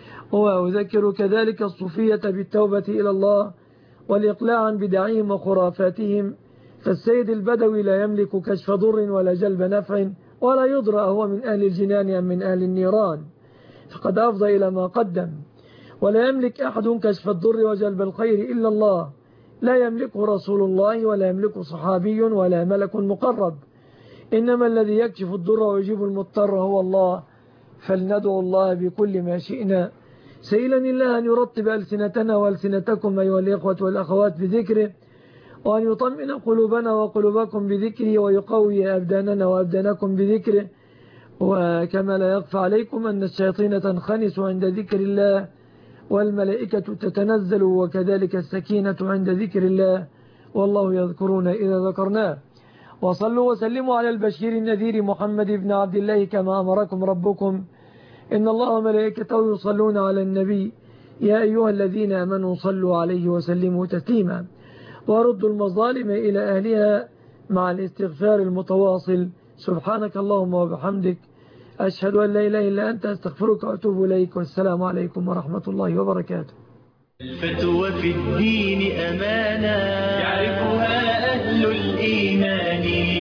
وأذكر كذلك الصوفية بالتوبة إلى الله والإقلاع عن بدعهم وخرافاتهم. فالسيد البدوي لا يملك كشف ضر ولا جلب نفع ولا يدرى هو من أهل الجنان أم من أهل النيران، فقد أفضى إلى ما قدم. ولا يملك أحد كشف الضر وجلب الخير إلا الله، لا يملكه رسول الله ولا يملكه صحابي ولا ملك مقرب، إنما الذي يكشف الضر ويجيب المضطر هو الله. فلندعو الله بكل ما شئنا، سائلا الله أن يرطب ألسنتنا وألسنتكم أيها الإخوة والأخوات بذكره، وأن يطمئن قلوبنا وقلوبكم بذكره، ويقوي أبداننا وأبدانكم بذكره. وكما لا يخفى عليكم أن الشياطين تنخنس عند ذكر الله، والملائكة تتنزل، وكذلك السكينة عند ذكر الله، والله يذكرون إذا ذكرناه. وصلوا وسلموا على البشير النذير محمد بن عبد الله كما أمركم ربكم. إن الله وملائكته يصلون على النبي يا أيها الذين آمنوا صلوا عليه وسلموا تسليما. وردوا المظالم إلى أهلها مع الاستغفار المتواصل. سبحانك اللهم وبحمدك، أشهد أن لا إله إلا أنت، أستغفرك وأتوب إليك، والسلام عليكم ورحمة الله وبركاته. الفتوى في الدين أمانة يعرفها أهل الإيمان،